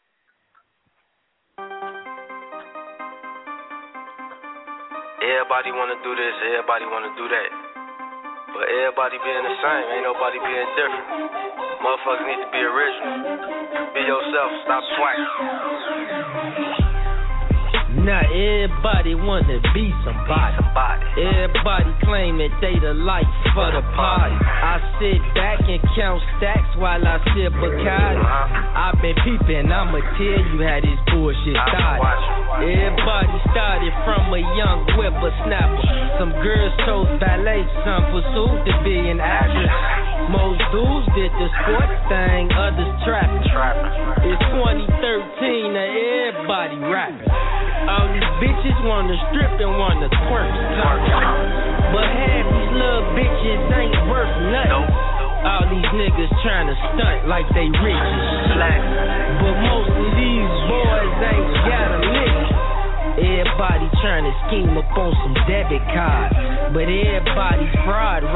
Everybody want to do this, everybody want to do that. But everybody being the same, ain't nobody being different. Motherfuckers need to be original. Be yourself, stop swacking. Now everybody wanna be somebody. Everybody claim that they the life for the party. I sit back and count stacks while I sip Bacardi. I've been peeping, I'ma tell you how this bullshit started. Everybody started from a young whippersnapper. Some girls chose ballet, some pursued to be an actress. Most dudes did the sports thing, others trapping. It's 2013, now everybody rapping. All these bitches wanna strip and wanna twerk. But half these little bitches ain't worth nothing. All these niggas tryna stunt like they rich as slack. But most of these boys ain't got a lick. Everybody tryna scheme up on some debit cards, but everybody's fraud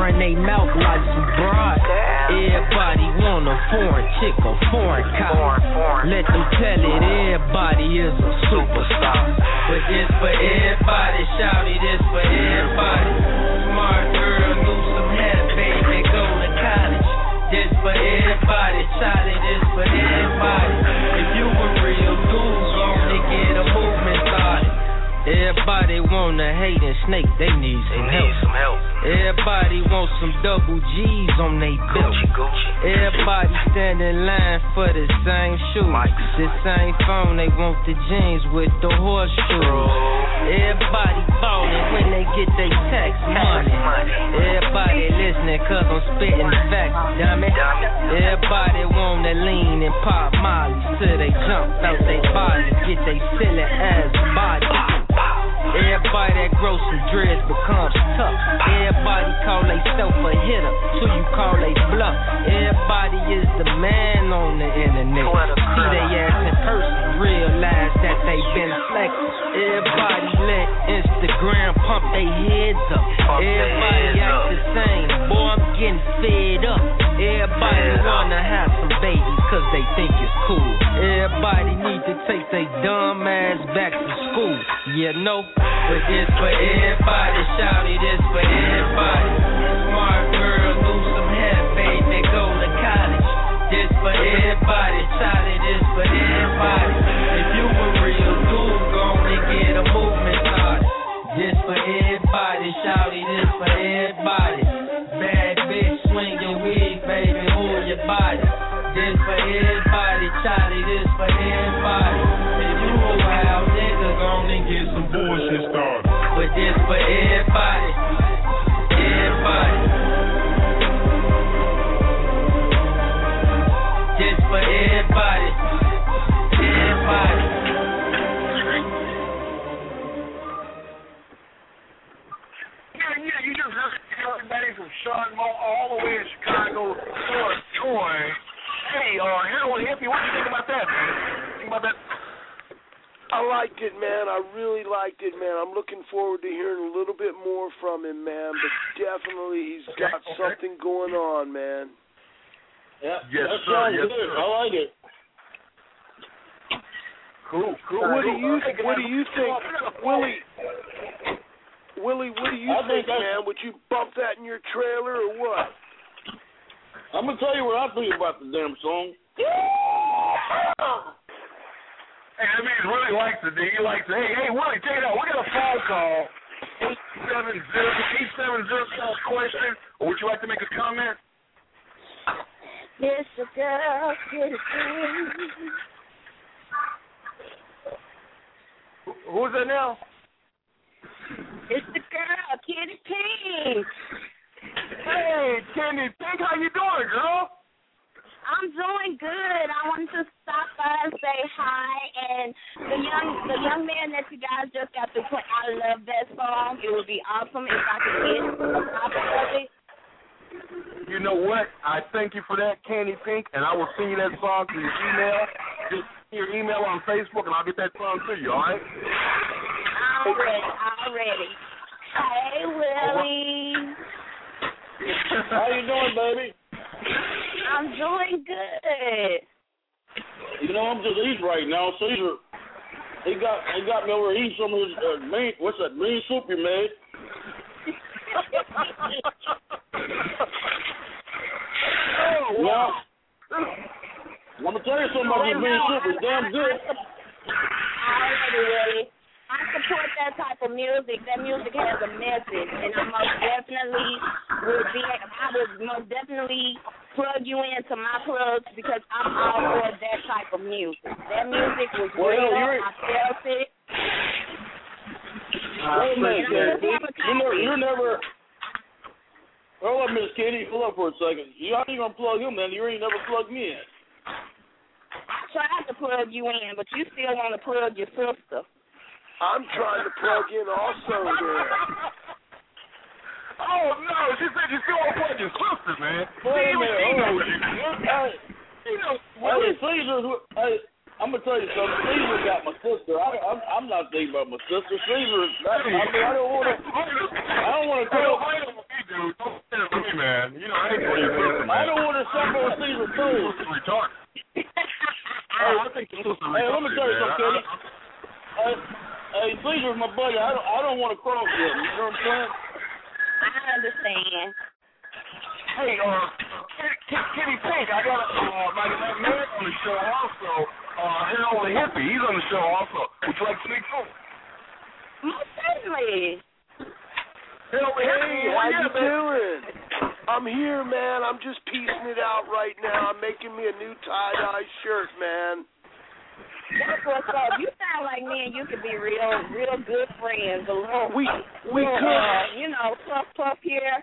run they mouth like some broad. Everybody want a foreign chick, a foreign cop. Let them tell it, everybody is a superstar. But this for everybody, shout it, this for everybody. Smart girl, lose some hair, baby, go to college. This for everybody, shout it, this for everybody. If you a real dude, gonna get a movement started. Everybody wanna hate and snake, they need some help. Everybody wants some double G's on they belt. Everybody stand in line for the same shoes. The same phone, they want the jeans with the horseshoes. Everybody ballin' when they get their tax money. Everybody listening cause I'm spittin' facts, dummy. Everybody wanna lean and pop mollies till they jump out they bodies, get they silly ass body. Everybody that grows some dreads becomes tough. Everybody call they self a hitter till you call they bluff. Everybody is the man on the internet. See they ass in person, realize that they been flexing. Everybody let Instagram pump they heads up. Everybody act the same, boy I'm getting fed up. Everybody wanna have some babies cause they think it's cool. Everybody need to take they dumb ass back to school. You know, but this for everybody, shout it, this for everybody. Smart girl, lose some hair, baby, go to college. This for everybody, shout it, this for everybody. If you a real dude, gonna get a movement started. This for everybody, shout it, this for everybody. Bad bitch, swing your wig, baby, hold your body. This for everybody, shout it, this for everybody. If you a wild nigga, gonna get some bullshit started. But this for everybody, everybody. This for everybody, everybody. Yeah, you just heard everybody from Sean Moe all the way in Chicago for Troy. Hey, Harold Hippie, what do you think about that, man? Think about that? I liked it, man. I really liked it, man. I'm looking forward to hearing a little bit more from him, man. But definitely he's got something going on, man. Yeah, yes, that sir. sounds Yes, good. sir. I like it. Cool. What do you think, Willie? Willie, what do you think, man? Would you bump that in your trailer or what? I'm gonna tell you what I think about the damn song. Hey, that man really likes it, dude. He likes it. Hey, Willie, check it out. We got a phone call. 870 question. Or would you like to make a comment? It's a girl, Who's that now? it's the girl, Kitty Pink. Hey, Candy Pink, how you doing, girl? I'm doing good. I wanted to stop by and say hi. And the young man that you guys just got to play, I love that song. It would be awesome if I could get a copy of it. You know what? I thank you for that, Candy Pink, and I will send you that song to your email. Just send your email on Facebook, and I'll get that song to you, all right? Already. Hey, Willie. How you doing, baby? I'm doing good. You know, I'm just eating right now. Caesar, he got me over eating some of his mean soup you made. Oh, wow. I'm gonna tell you something about this mean soup. It's damn good. Already, Willie. I support that type of music. That music has a message, and I would most definitely plug you into my plugs because I'm all for that type of music. That music was real. I felt it. Wait a minute, you never. Hold up, Miss Kitty. Hold up for a second. How you gonna plug him then? You ain't never plugged me in. I tried to plug you in, but you still want to plug your sister. I'm trying to plug in also there. Oh, no, she said you still want to plug your sister, man. Wait a minute. Hey, I'm going to tell you something. Caesar got my sister. I'm not thinking about my sister. Caesar, I don't want to tell her. man. You know, I ain't going to listen, man. I don't want to suffer with Caesar toes. Retarded. I think let me tell you something, Kenny. Hey, Caesar's my buddy. I don't want to cross him. You know what I'm saying? I understand. Hey, Kenny Pink, I got my man on the show also. Harold the Hippie, he's on the show also. Would you like to meet him? Most certainly. Harold the Hippie, how you doing? I'm here, man. I'm just piecing it out right now. I'm making me a new tie-dye shirt, man. That's what's up. You sound like me and you could be real good friends. We could. You know, puff here.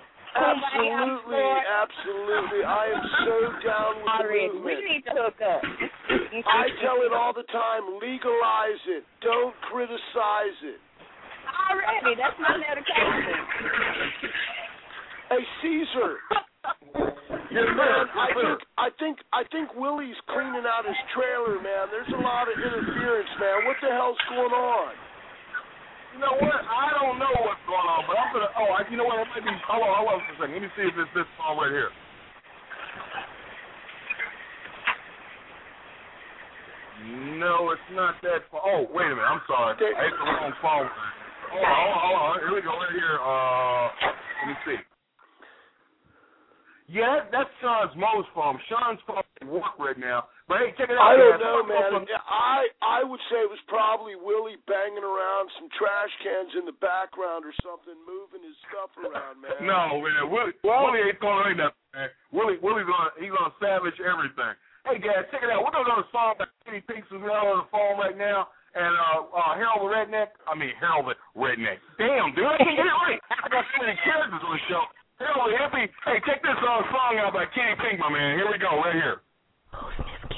Absolutely. I am so down with the movement. We need to hook up. I tell it all the time, legalize it. Don't criticize it. Already, that's my medication. Hey, Caesar. Yes, man, I think Willie's cleaning out his trailer, man. There's a lot of interference, man. What the hell's going on? You know what? I don't know what's going on, but I'm gonna. You know what? It might be. Hold on for a second. Let me see if it's this phone right here. No, it's not that phone. Oh, wait a minute. I'm sorry. I hit the wrong phone. Hold on. Here we go. Right here. Let me see. Yeah, that's Sean's Mo's phone. Sean's phone at work right now. But hey, check it out. I don't know, man. I would say it was probably Willie banging around some trash cans in the background or something, moving his stuff around, man. No, man. Willie ain't going to nothing, man. He's on savage everything. Hey, guys, check it out. We're going to go to a song by Kenny Pinks who's on the phone right now. And Harold the Redneck. Harold the Redneck. Damn, dude, I can't get it right. I got so many characters on the show. Harold the Hippie. Hey, check this song out by Kenny Pink, my man. Here we go, right here. Who's Miss Kitty?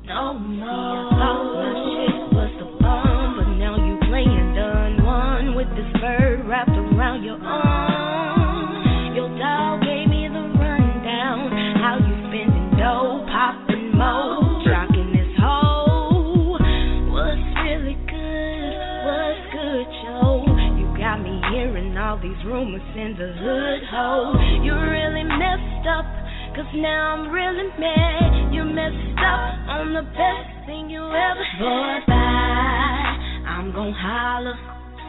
no more. Thought my shit was the bomb, but now you playing done one with this bird wrapped around your arm. Your dog gave me the rundown, how you spending dough, popping mo, rocking this hoe. What's really good? What's good, Joe? You got me hearing all these rumors in the hood, ho. You really messed up, 'cause now I'm really mad. You messed up on the best thing you ever had. Boy, bye, I'm gon' holler.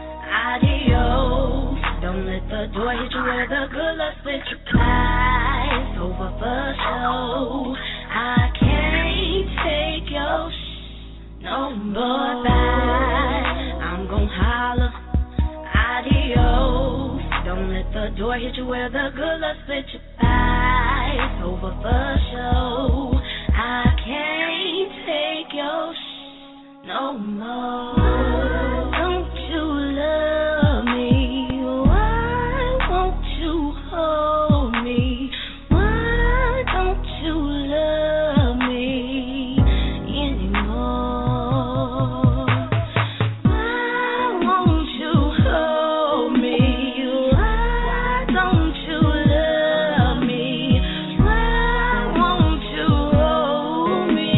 Adios. Don't let the door hit you where the good luck split your ties. Over for show. I can't take your no more. Bye, I'm gon' holler. Adios. Don't let the door hit you where the good luck split your ties. Over for show. I can't take your no more. Don't you love me? Why won't you hold me? Why don't you love me anymore? Why won't you hold me? Why don't you love me? Why won't you hold me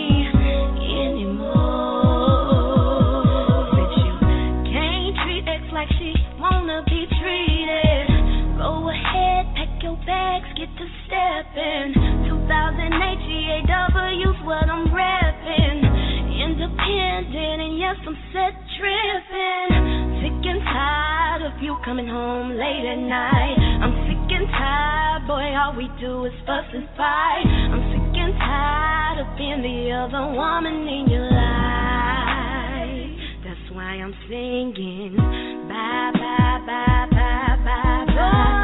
anymore? Since you can't treat ex like she wanna be treated, go ahead, pack your bags, get to stepping. 2008 GAW's what I'm rapping. Independent and yes, I'm set tripping. Sick and tired of you coming home late at night. I'm sick and tired, boy, all we do is fuss and fight. I'm sick and tired of being the other woman in your life. That's why I'm singing. Bye, bye, bye, bye, bye, bye, bye.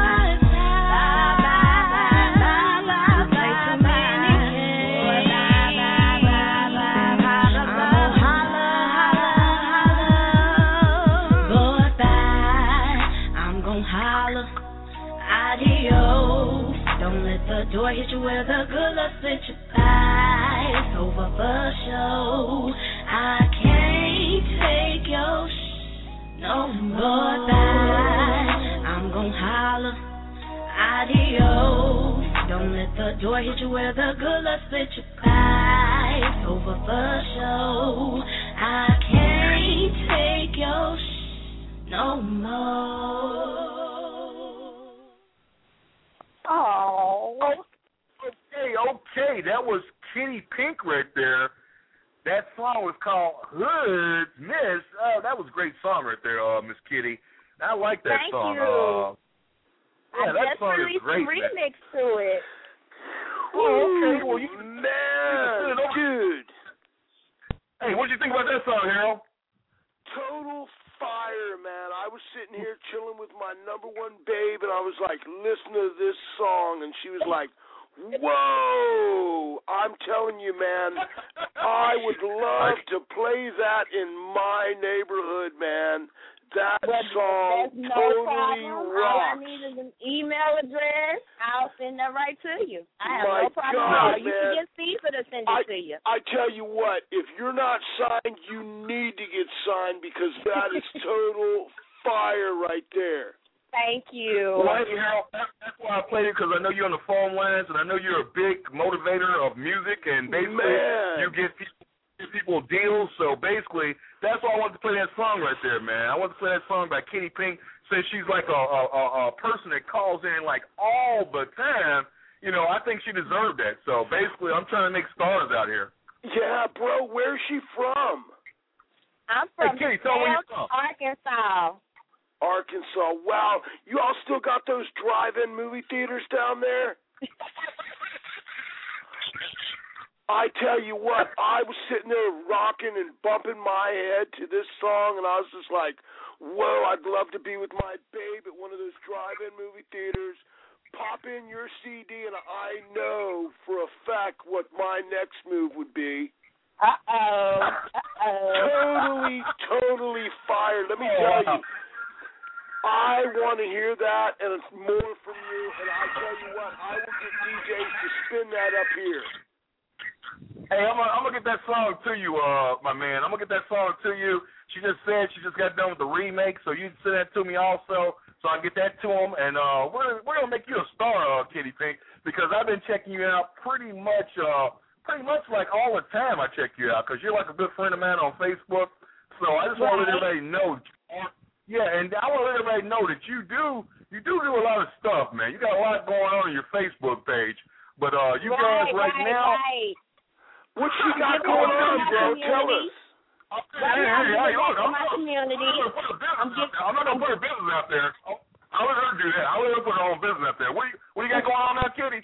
Adios. Don't let the door hit you where the good luck split your thighs. Over for show. I can't take your no more. Bye, I'm gon' holler. Adios. Don't let the door hit you where the good luck split your thighs. Over for show. I can't take your no more. Oh. Okay. That was Kitty Pink right there. That song was called Hood Miss. Oh, that was a great song right there, Miss Kitty. I like that song. Thank you. Yeah, that song is great. I remix to it. Oh, okay. Well, you man, dude. Hey, what did you think about that song, Harold? Total fire, man. I was sitting here chilling with my number one babe, and I was like, listen to this song, and she was like, whoa. I'm telling you, man, I would love to play that in my neighborhood, man. That song totally rocks. All I need is an email address. I'll send that right to you. I have no problem God, at all. You man. can get Caesar to send it to you. I tell you what, if you're not signed, you need to get signed because that is total fire right there. Thank you. Well, hey, Harold, that's why I played it, because I know you're on the phone lines, and I know you're a big motivator of music, and basically you give people deals. So basically, that's why I wanted to play that song right there, man. I wanted to play that song by Kitty Pink, since she's like a person that calls in like all the time. You know, I think she deserved that. So basically, I'm trying to make stars out here. Yeah, bro. Where's she from? I'm from Kitty, tell me where you're from. Arkansas. Arkansas. Wow. You all still got those drive-in movie theaters down there? I tell you what, I was sitting there rocking and bumping my head to this song, and I was just like, whoa, I'd love to be with my babe at one of those drive-in movie theaters. Pop in your CD, and I know for a fact what my next move would be. Totally fired. Let me tell you, I want to hear that, and it's more from you, and I tell you what, I will get DJs to spin that up here. Hey, I'm gonna get that song to you, my man. I'm gonna get that song to you. She just said she just got done with the remake, so you send that to me also, so I can get that to him. And we're gonna make you a star, Kitty Pink, because I've been checking you out pretty much like all the time. I check you out because you're like a good friend of mine on Facebook. So I just want to let everybody know. Yeah, and I want to let everybody know that you do a lot of stuff, man. You got a lot going on your Facebook page. But you guys right now, what you got going on, bro? Tell us. Hey, look, I'm not gonna put a business out there. I'll let her do that. I'll let her put her own business out there. What do you got going on now, Kitty?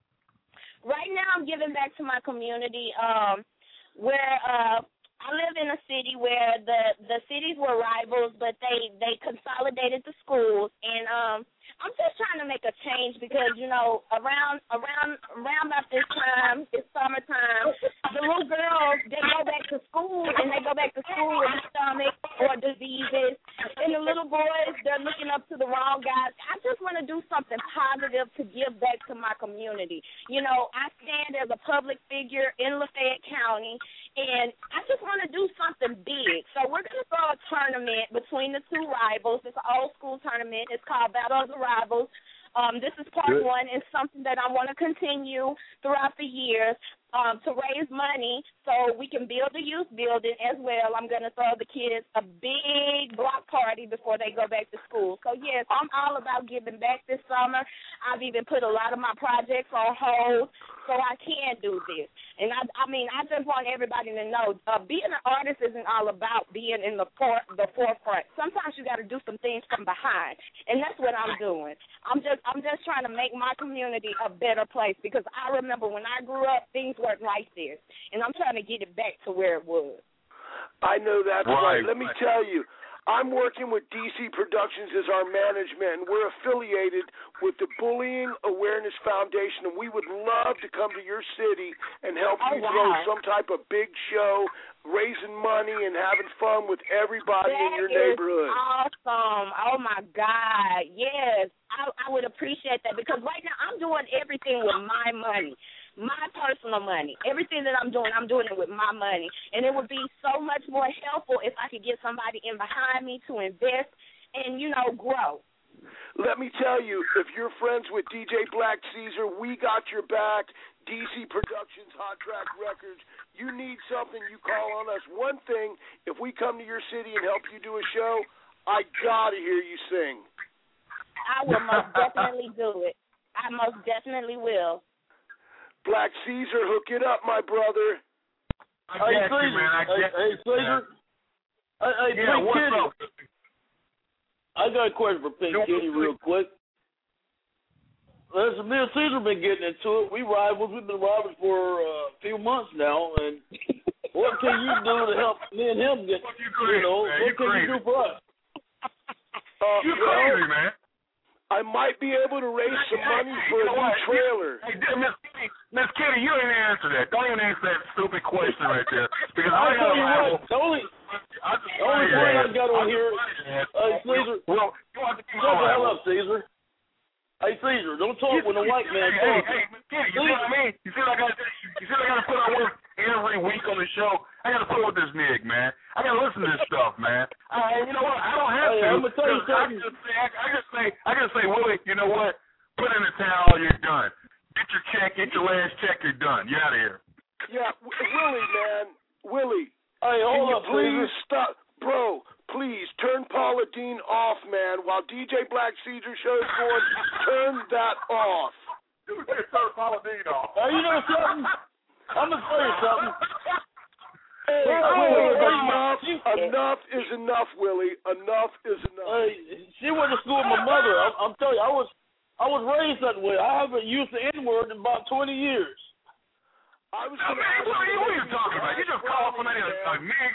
Right now, I'm giving back to my community. Where I live in a city where the cities were rivals, but they consolidated the schools, and I'm just trying to make a change because around about this time, it's summertime, the little girls they go back to school with stomach or diseases, and the little boys they're looking up to the wrong guys. I just want to do something positive to give back to my community. I stand as a public figure in Lafayette County, and I just want to do something big. So we're going to throw a tournament between the two rivals. It's an old school tournament. It's called Battle of the Rivals. This is part one. It's something that I want to continue throughout the years to raise money so we can build a youth building as well. I'm going to throw the kids a big block party before they go back to school. So, yes, I'm all about giving back this summer. I've even put a lot of my projects on hold so I can do this. And, I just want everybody to know being an artist isn't all about being in the forefront. Sometimes you got to do some things from behind, and that's what I'm doing. I'm just trying to make my community a better place because I remember when I grew up, things weren't like this, and I'm trying to get it back to where it was. I know that's right. Let me tell you, I'm working with DC Productions as our management, and we're affiliated with the Bullying Awareness Foundation, and we would love to come to your city and help you throw some type of big show, raising money and having fun with everybody in your neighborhood. Awesome. Oh, my God. Yes, I would appreciate that because right now I'm doing everything with my money. My personal money. Everything that I'm doing it with my money. And it would be so much more helpful if I could get somebody in behind me to invest and, grow. Let me tell you, if you're friends with DJ Black Caesar, we got your back. DC Productions, Hot Track Records. You need something, you call on us. One thing, if we come to your city and help you do a show, I got to hear you sing. I will most definitely do it. I most definitely will. Black Caesar, hook it up, my brother. Hey, Caesar. Hey, what's up? I got a question for Pink Kitty real quick. Listen, me and Caesar been getting into it. We've been rivals for a few months now, and what can you do to help me and him get, what can you do for us? You crazy, man. I might be able to raise some money for a new trailer. Hey, Miss Kitty, you didn't answer that. Don't even answer that stupid question right there. Because I'll tell you what, the only point I got on here, Caesar, shut the hell up, Caesar. Hey, Caesar, don't talk when a white man talks. Hey, Miss Kitty, you see what I mean? You see what I got to put on work every week on the show? I got to put with this nigga, man. I got to listen to this stuff, man. You know what? I don't have to. I'm going to tell you something. I just say, Willie, you know what? Put in the towel, you're done. Get your check, get your last check, you're done. You're out of here. Yeah, Willie, man. Willie. Hey, hold up, please stop. Bro, please turn Paula Deen off, man. While DJ Black Caesar show's going, turn that off. Dude, turn Paula Deen off. Hey, you know something? I'm going to tell you something. Hey, Willie, enough is enough, Willie. Enough is enough. Hey, she went to school with my mother. I'm telling you, I was raised that way. I haven't used the N-word in about 20 years. I was what are you talking about? You just called somebody a nig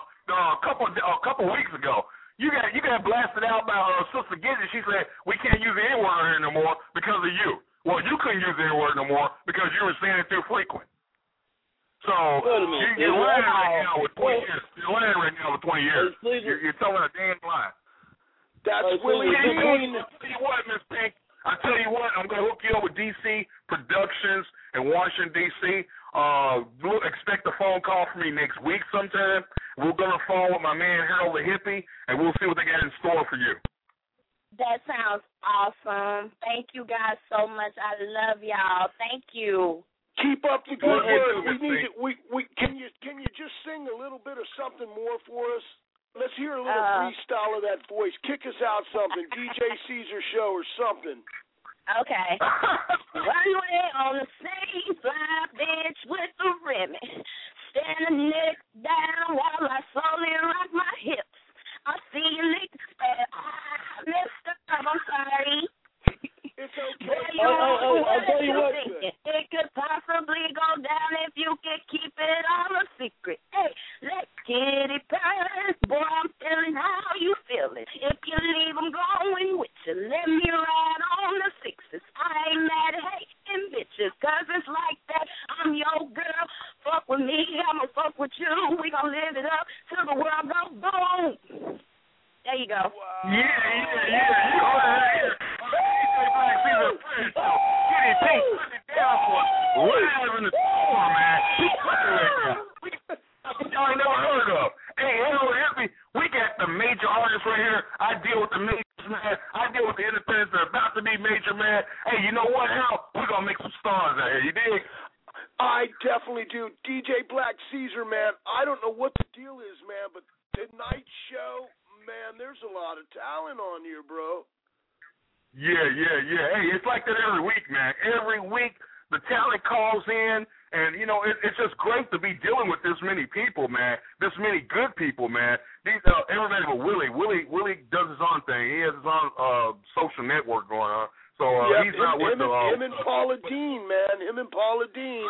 a couple weeks ago. You got blasted out by Sister Gidget. She said we can't use the N-word here no more because of you. Well, you couldn't use the N-word no more because you were saying it too frequent. So you're lying right now with 20 years. You're lying right now with 20 years. You're telling a damn lie. That's Willie Dean. I'll tell you what, Miss Pink. I tell you what, I'm gonna hook you up with DC Productions in Washington D.C. Expect from me next week sometime. We're going to phone with my man Harold the Hippie, and we'll see what they got in store for you. That sounds awesome. Thank you guys so much. I love y'all. Thank you. Keep up the good work. Can you just sing a little bit of something more for us? Let's hear a little freestyle of that voice. Kick us out something. DJ Caesar show or something. Okay. Runway on the same fly bench with the Remy. Standing neck down while I slowly rock my hips. I see you niggas. Mister, I'm sorry. It's okay. I'll tell you what. It could possibly go down if you can keep it all a secret. Hey, let's get it first. Boy, I'm feeling how you feeling. If you leave, I'm going with you. Let me ride on the sixes. I ain't mad at hating bitches, cause it's like that. I'm your girl. Fuck with me, I'ma fuck with you. We gon' live it up till the world goes boom. There you go. Wow. Yeah. Live in the store, man. Y'all ain't never heard of. Hey, hello, Hippie. We got the major artists right here. I deal with the majors, man. I deal with the independents that are about to be major, man. Hey, you know what, Hal? We're going to make some stars out here. You dig? I definitely do. DJ Black Caesar, man, I don't know what the deal is, man, but tonight's show, man, there's a lot of talent on here, bro. Yeah. Hey, it's like that every week, man. Every week the talent calls in, and, you know, it's just great to be dealing with this many people, man, this many good people, man. These everybody but Willie does his own thing. He has his own social network going on. So he's not with the... Him and Paula Dean, man. Him and Paula Dean.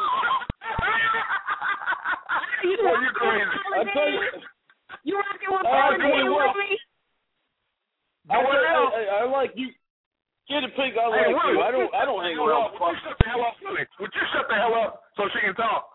Well, you're crazy. I tell you... You rocking with Paula Dean with me? I like you. Kitty Pig, I like you. I don't hang around. Would you shut the hell up, Willie? Would you shut the hell up so she can talk?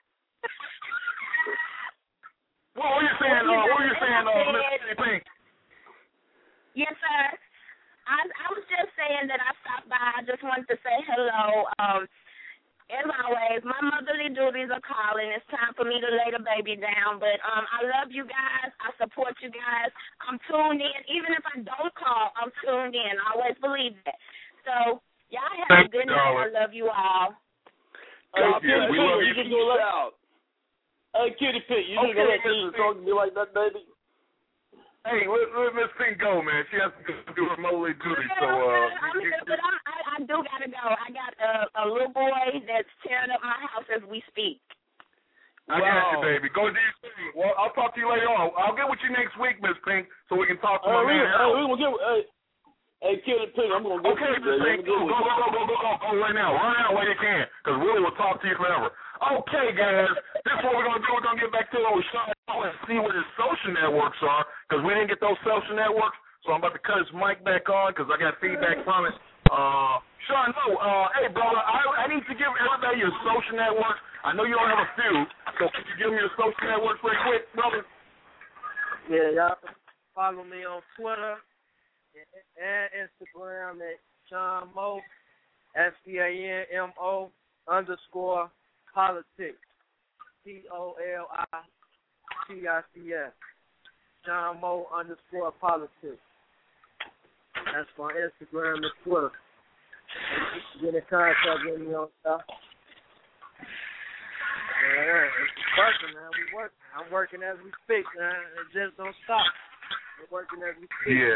What were you saying, Miss Kitty Pig? Yes, sir. I was just saying that I stopped by. I just wanted to say hello. As always, my motherly duties are calling. It's time for me to lay the baby down. But I love you guys. I support you guys. I'm tuned in. Even if I don't call, I'm tuned in. I always believe that. So, y'all have a good night. I love you all. Kitty Pig, you just go out. Hey, Kitty Pig, you just go let Caesar talk to me like that, baby? Hey, let Miss Pink go, man. She has to do her motherly duty. So, I do gotta go. I got a little boy that's tearing up my house as we speak. I got you, baby. Go do your thing. Well, I'll talk to you later on. I'll get with you next week, Miss Pink, so we can talk to my man. Hey, Kitty Pig, I'm gonna go. Okay, Miss Pink, go right now. Run out while you can, because Willie will talk to you forever. Okay, guys, this is what we're going to do. We're going to get back to it with Sean and see what his social networks are, because we didn't get those social networks, so I'm about to cut his mic back on because I got feedback from it. Sean, hey, brother, I need to give everybody your social networks. I know you don't have a few, so can you give me your social networks real quick, brother? Yeah, y'all can follow me on Twitter and Instagram at Sean Mo, SPANMO _ politics, POLITICS, John Mo _ politics. That's my Instagram and Twitter. Get in contact with me on stuff. Yeah, it's working, man. We working. I'm working as we speak, man. It just don't stop. We're working as we speak. Yeah.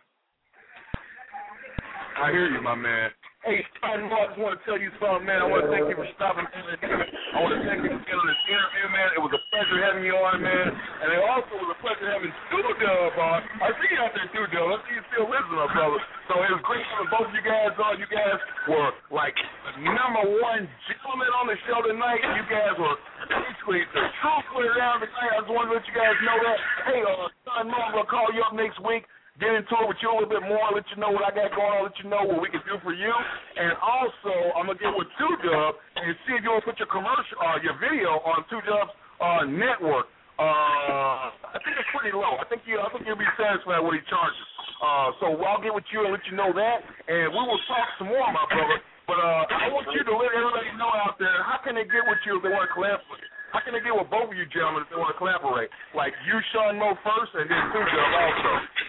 I hear you, my man. Hey, I just want to tell you something, man. I want to thank you for stopping in. I want to thank you for getting on this interview, man. It was a pleasure having you on, man. And it also was a pleasure having Dub on. I see you out there, too, Dub. I see you still listening, my brother. So it was great having both of you guys on. You guys were, like, #1 gentlemen on the show tonight. You guys were basically the truth put it down tonight. I just want to let you guys know that. Hey, Son Mo, I'm going to call you up next week. Get into it with you a little bit more, let you know what I got going on, let you know what we can do for you. And also, I'm going to get with 2Dub and see if you want to put your your video on 2Dub's network. I think it's pretty low. I think you'll be satisfied with what he charges. So I'll get with you and let you know that, and we will talk some more, my brother. But I want you to let everybody know out there, how can they get with you if they want to collab with you? How can they get with both of you gentlemen if they want to collaborate? Like you, Sean Mo first, and then 2Dub also.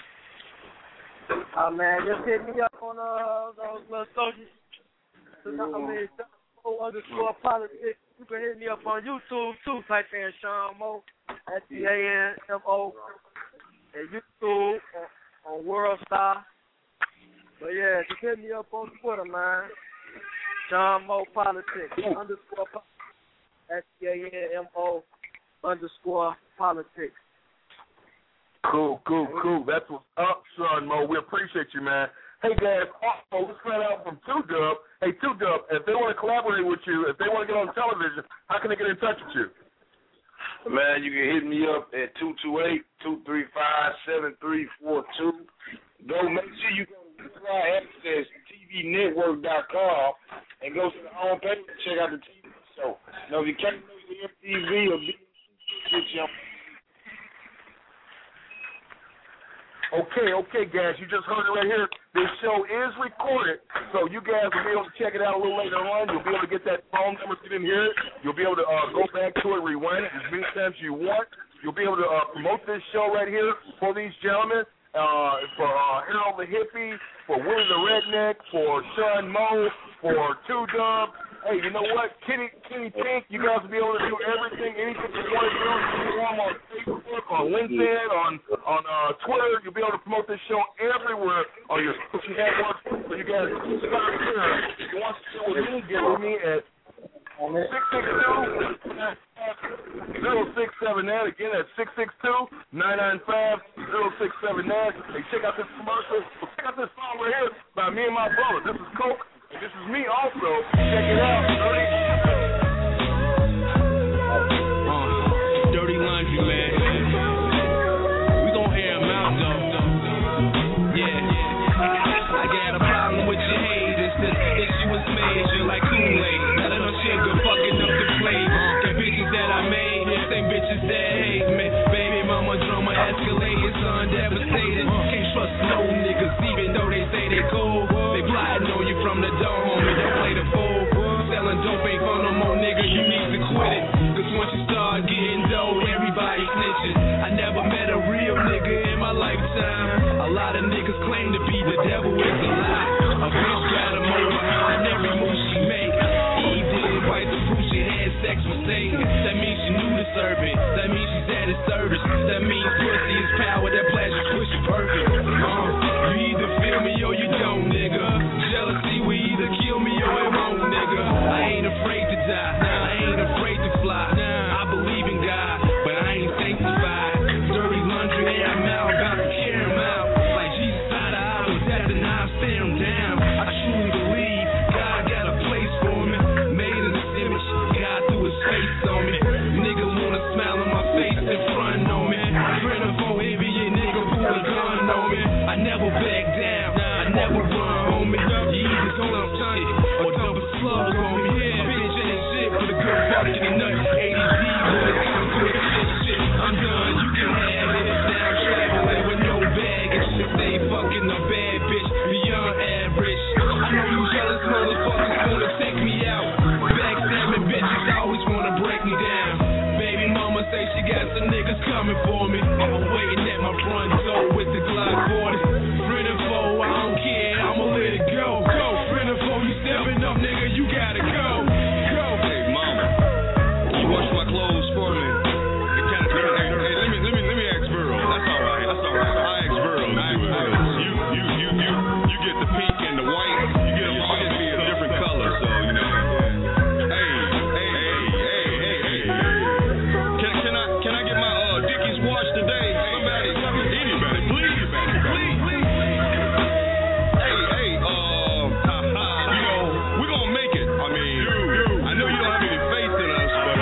Man, just hit me up on those little socials. _politics. You can hit me up on YouTube too. Type in Sean Mo, SEANMO, and YouTube on World Star. But yeah, just hit me up on Twitter, man. Sean Mo Politics _ SEANMO_politics. Cool. That's what's up, Sean Mo. We appreciate you, man. Hey, guys, also, let's find out from 2Dub. Hey, 2Dub, if they want to collaborate with you, if they want to get on television, how can they get in touch with you? Man, you can hit me up at 228-235-7342. Make sure you go to TVNetwork.com and go to the homepage and check out the TV show. Now, if you can't know your MTV or get you. Okay, guys, you just heard it right here. This show is recorded, so you guys will be able to check it out a little later on. You'll be able to get that phone number if you didn't hear it. You'll be able to go back to it, rewind it as many times you want. You'll be able to promote this show right here for these gentlemen, for Harold the Hippie, for Willie the Redneck, for Sean Mo, for 2Dub. Hey, you know what? Kenny Pink, you guys will be able to do everything, anything you want to do. You want on Facebook, on LinkedIn, on Twitter. You'll be able to promote this show everywhere on your social networks. So you guys start here. If you want to share with me, get with me at 662-995-0679. Again, that's 662-995-0679. Hey, check out this commercial. Check out this song right here by me and my brother. This is Coke. This is me also. Check it out. Dirty Laundry, man. We gon' air them out, though. Yeah. I got a problem with your haters. This issue is major, like Kool-Aid. Now that I'm sugar fucking up the flavor. The bitches that I made, same bitches that hate me. Baby mama drama escalated, son devastated. Can't trust no niggas, even though they say they cool. They plotting on you from the door, homie, don't play the fool. Selling dope ain't fun no more, nigga, you need to quit it. Cause once you start getting dope, everybody snitches. I never met a real nigga in my lifetime. A lot of niggas claim to be the devil, it's a lie. A bitch got him over behind every move she make. Eve didn't bite the fruit, she had sex with Satan. That means she knew the serpent, that means she's at his service. That means pussy is power, that pleasure push is perfect. You either feel me or you don't, nigga. Jealousy will either kill me or it won't, nigga. I ain't afraid to die, I ain't afraid to fly. I believe in God, but I ain't sanctified. Dirty laundry, air them out, about to tear them out. Like Jesus out of eyes, after now I stare him down. I truly believe God got a place for me. Made in his image, God threw his face on me. Nigga wanna smile on my face in front on me. Friend of foe, envy, nigga pull a gun on me. I never back down, I never run, homie. You either gonna shit or dump a slug on me. Bitch ain't shit for the good fucking and nuts. ADD, boy, shit. I'm done, you can have it. Now I'm traveling with no baggage. They fucking a bad bitch, beyond average. I know you jealous motherfuckers wanna take me out. Backstabbing bitches always wanna break me down. Baby mama say she got some niggas coming for me. I'm waiting at my front door with the Glock 40. Friend and foe, I don't care, I'ma let it go. Go, friend and foe, you stepping up, nigga, you gotta go. Go. Hey, mama, you wash my clothes for me. Let me ask Burrow. That's all right. I ask Burrow. You get the pink and the white. You get them all be a different color, so you know. Can I get my Dickies washed today? Somebody, anybody, please. Hey, you know, we're gonna make it. I mean, I know you don't have any faith in us, but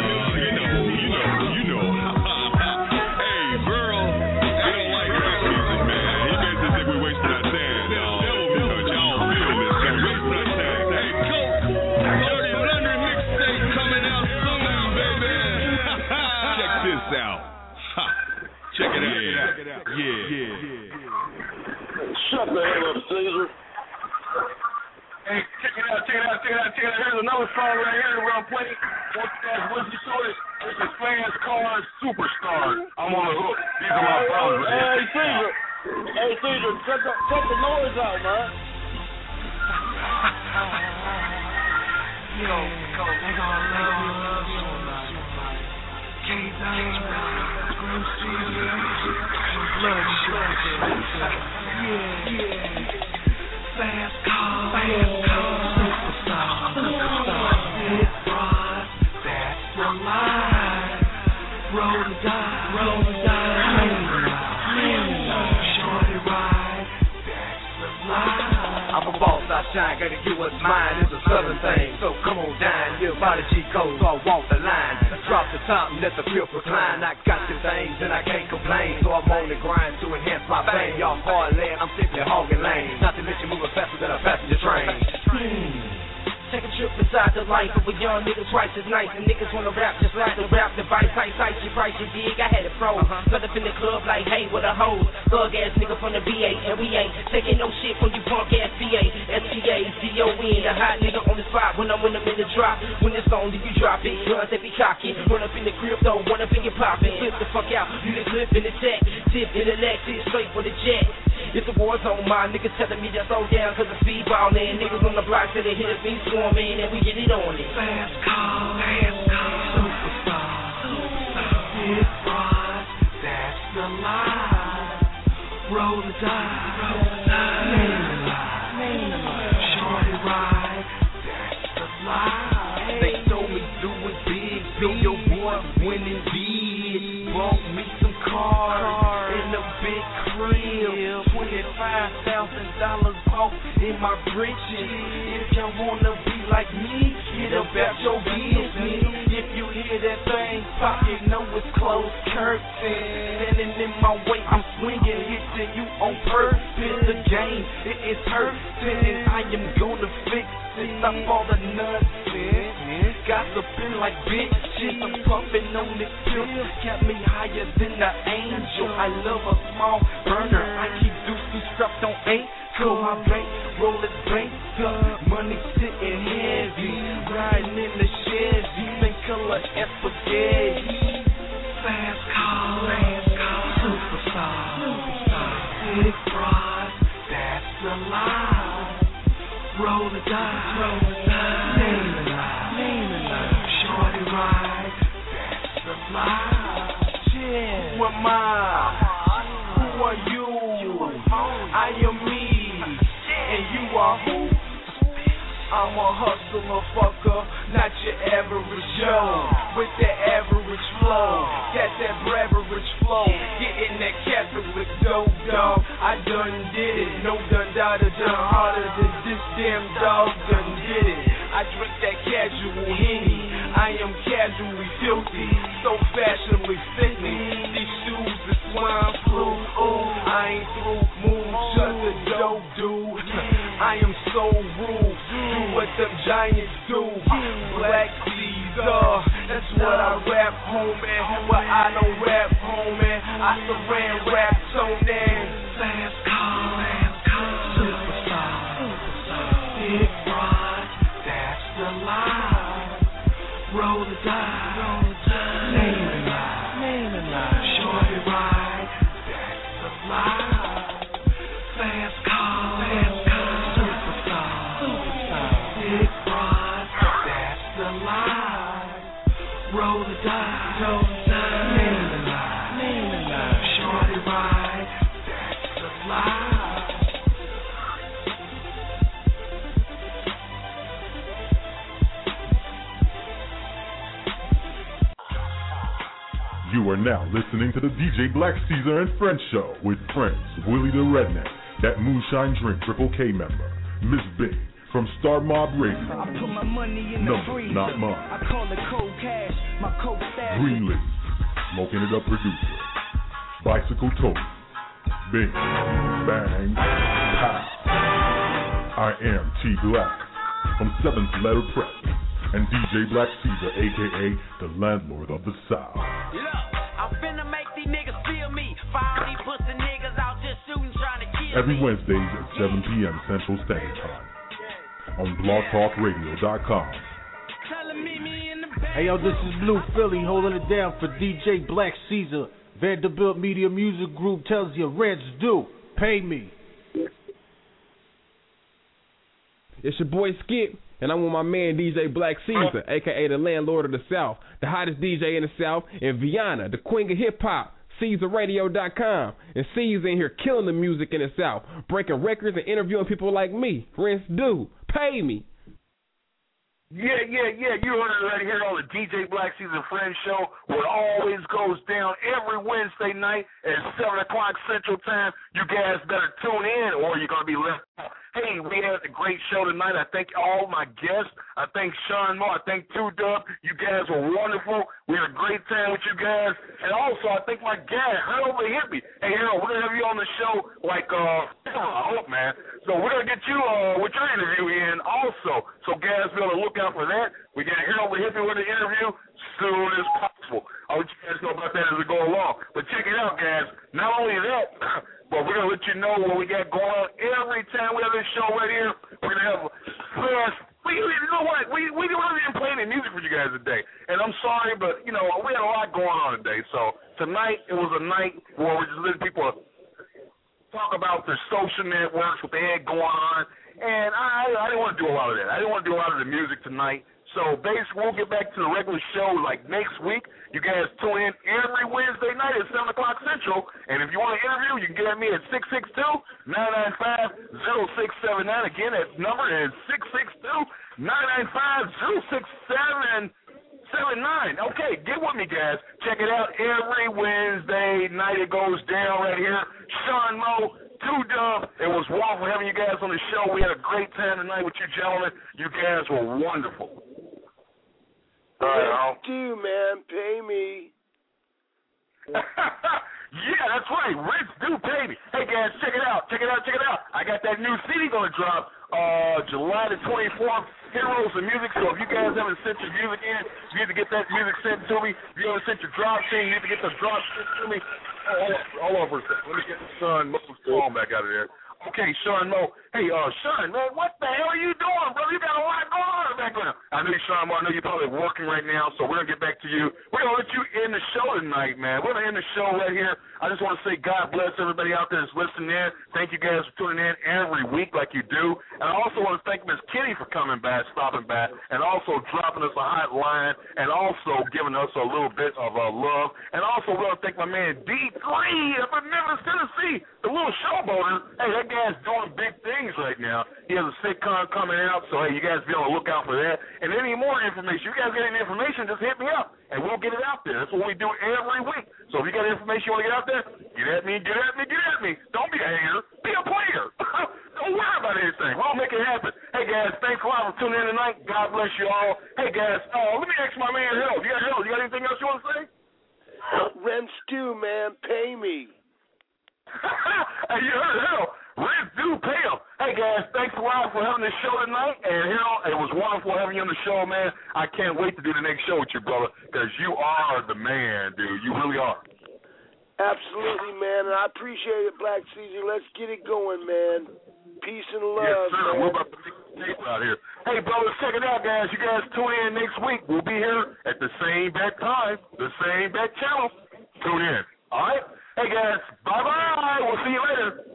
you know. Hey, Burl, I don't like this music, man. He makes us think we're wasting our time. No, because y'all feel this, so wasting our time. Hey, Coke, Dirty Laundry mixtape coming out soon, baby. Check this out. Check it out. Yeah. Shut the hell up, Caesar. Hey, check it out. Here's another song right here that we're gonna play. Once you guys listen to it, this is Fans Cars Superstars. I'm on the hook. These are my brothers right here. Hey, Caesar, cut the noise out, man. They gonna love you tonight. K-Dot, Grim Caesar, Bloodshot. Yeah. Fast car, superstar. Hit rod, that's the line. Roll the dice, shorty ride, that's the line. I'm a boss, I shine, gotta get what's mine. It's a southern thing, so come on down. Live by the G-code, so I walk the line. Drop the top and let the field recline. I got the things and I can't complain, so I'm on the grind to enhance my fame. Y'all hard land, I'm simply hogging lanes. Not to mention moving faster than a passenger train. Take a trip inside the life of a young nigga twice as nice. And niggas wanna rap just like the rap device. Tight, you price, you dig, I had it froze. Cut up in the club like, hey, with a hoe. Thug ass nigga from the VA, and we ain't taking no shit from you punk ass PA. SPA, DOE, the hot nigga on the spot. When I'm in the minute drop, when it's on, you drop it. Guns, they be cocky. Run up in the crypto, run up in your poppin'. Flip the fuck out, you the clip in the tech. Tip in the Lexus, straight for the jet. It's a war zone, my niggas telling me to slow down cause the speed ballin'. Niggas on the block say they hit a beat swarming and we get it on it. Fast car, superstar. Hit rod, that's the line. Roll the dice, name the line. Shorty ride, that's the line. They told me do it big, so your boy winning big. Brought me some cars in a big crib. $25,000 off in my britches. If y'all wanna be like me, get up at your business. If you hear that thing pop, you know it's closed curtain. Standing in my way, I'm swinging, hitting you on purpose. The game, it is hurting, and I am gonna fix it. Stop all the nonsense, gossiping like bitches. I'm puffing on this pill, kept me higher than the angel. I love a small burner, I keep deuces strapped on ankle. My bank, roll it bank up, money sitting heavy. Riding in the Chevy, same color as spaghetti. Fast car, superstar. Hit rod, that's the line. Roll the dice, name the line. Shorty ride, that's the line. Yeah. Who am I? Who are you? I am me, and you are who? I'm a hustler, fucker, not your average Joe. With that average flow, got that beverage flow, getting that Catholic dope, dog. I done did it, no done harder than this damn dog done did it. I drink that casual Henny, I am casually filthy, so fashionably sickening. These shoes is swine flu, ooh, I ain't through, move, shut the dope, dude. I am so rude, do what them giants do. Black Caesar, that's what I rap, homie. But I don't rap, homie. I saran raps on that. Fast car, superstar. Hit rod, that's the line. Roll the dice, name the line. Shorty ride, that's the line. Fast car, superstar. Hit rod, that's the line. Roll the dice, name the line. Shorty ride, that's the line. You are now listening to the DJ Black Caesar and Friends show with friends Willie the Redneck, that Moonshine Drink Triple K member, Miss Big from Star Mob Radio. I put my money in the freezer. Not mine. I call it cold cash. My cold stash. Greenleaf, Smoking It Up producer, Bicycle Tote, Bing, Bang, Pow. I am T Black from 7th Letter Press and DJ Black Caesar, aka the landlord of the South. Look, I'm finna make these niggas feel me. Fire these pussy niggas out just shooting, trying to kill Every me. Wednesdays at 7 p.m. Central Standard Time on blogtalkradio.com. Hey yo, this is Blue Philly holding it down for DJ Black Caesar. Vanderbilt Media Music Group tells you rent's due. Pay me. It's your boy Skip, and I'm with my man DJ Black Caesar, a.k.a. the landlord of the South, the hottest DJ in the South, and Vianna, the queen of hip-hop, CaesarRadio.com. And Caesar in here killing the music in the South, breaking records and interviewing people like me. Rent's due. Pay me. Yeah. You heard it right here on the DJ Black Caesar Friends Show, where it always goes down every Wednesday night at 7 o'clock Central Time. You guys better tune in or you're going to be left out. Hey, we had a great show tonight. I thank all my guests. I thank Sean Moore. I thank 2Dub. You guys were wonderful. We had a great time with you guys. And also, I thank my guy, Harold the Hippie. Hey, Harold, we're going to have you on the show I hope, man. So we're going to get you with your interview in also. So guys, be on the lookout for that. We got Harold the Hippie with the interview soon as possible. I'll let you guys know about that as we go along. But check it out, guys. Not only that, but we're going to let you know what we got going on every time we have this show right here. We're going to have you know what? We don't even play any music for you guys today. And I'm sorry, but, we had a lot going on today. So tonight, it was a night where we just letting people talk about their social networks, what they had going on. And I didn't want to do a lot of that. I didn't want to do a lot of the music tonight. So basically, we'll get back to the regular show like next week. You guys tune in every Wednesday night at 7 o'clock Central. And if you want to interview, you can get at me at 662-995-0679. Again, that number is 662-995-0679. Okay, get with me, guys. Check it out every Wednesday night. It goes down right here. Sean Moe, 2Dub. It was wonderful having you guys on the show. We had a great time tonight with you gentlemen. You guys were wonderful. All right, do, man. Pay me. Yeah, that's right. Rent's due, pay me. Hey, guys, check it out. I got that new CD going to drop July the 24th, Heroes of Music. So if you guys haven't sent your music in, you need to get that music sent to me. If you haven't sent your drop in, you need to get the drop sent to me. Hold on for a second. Let me get the Sean Moe's phone back out of there. Okay, Sean Moe. Hey, Sean, man, what the hell are you doing, brother? You got a lot going on in the background. I know you, Sean Moe. I know you're probably working right now, so we're going to get back to you. We're going to let you end the show tonight, man. We're going to end the show right here. I just want to say God bless everybody out there that's listening in. Thank you guys for tuning in every week like you do. And I also want to thank Miss Kitty for coming back, stopping back, and also dropping us a hot line, and also giving us a little bit of love. And also we want to thank my man D3 up in Memphis, Tennessee, the little showboater. Hey, that guy's doing big things right now. He has a sitcom coming out, so hey, you guys be on the lookout for that. And any more information, you guys get any information, just hit me up, and we'll get it out there. That's what we do every week. So if you got information you want to get out there, get at me. Don't be a hater. Be a player. Don't worry about anything. We'll make it happen. Hey, guys, thanks a lot for tuning in tonight. God bless you all. Hey, guys, let me ask my man Harold. You got anything else you want to say? Rent's due, man. Pay me. Hey, you heard Harold. Rent's due, pay him. Hey, guys, thanks a lot for having this show tonight. And, Harold, it was wonderful having you on the show, man. I can't wait to do the next show with you, brother, because you are the man, dude. You really are. Absolutely, man, and I appreciate it, Black Caesar. Let's get it going, man. Peace and love, yes, sir. man. We're about to make the tape out here. Hey, brothers, check it out, guys. You guys tune in next week. We'll be here at the same bat time, the same bat channel. Tune in. All right? Hey, guys, bye-bye. We'll see you later.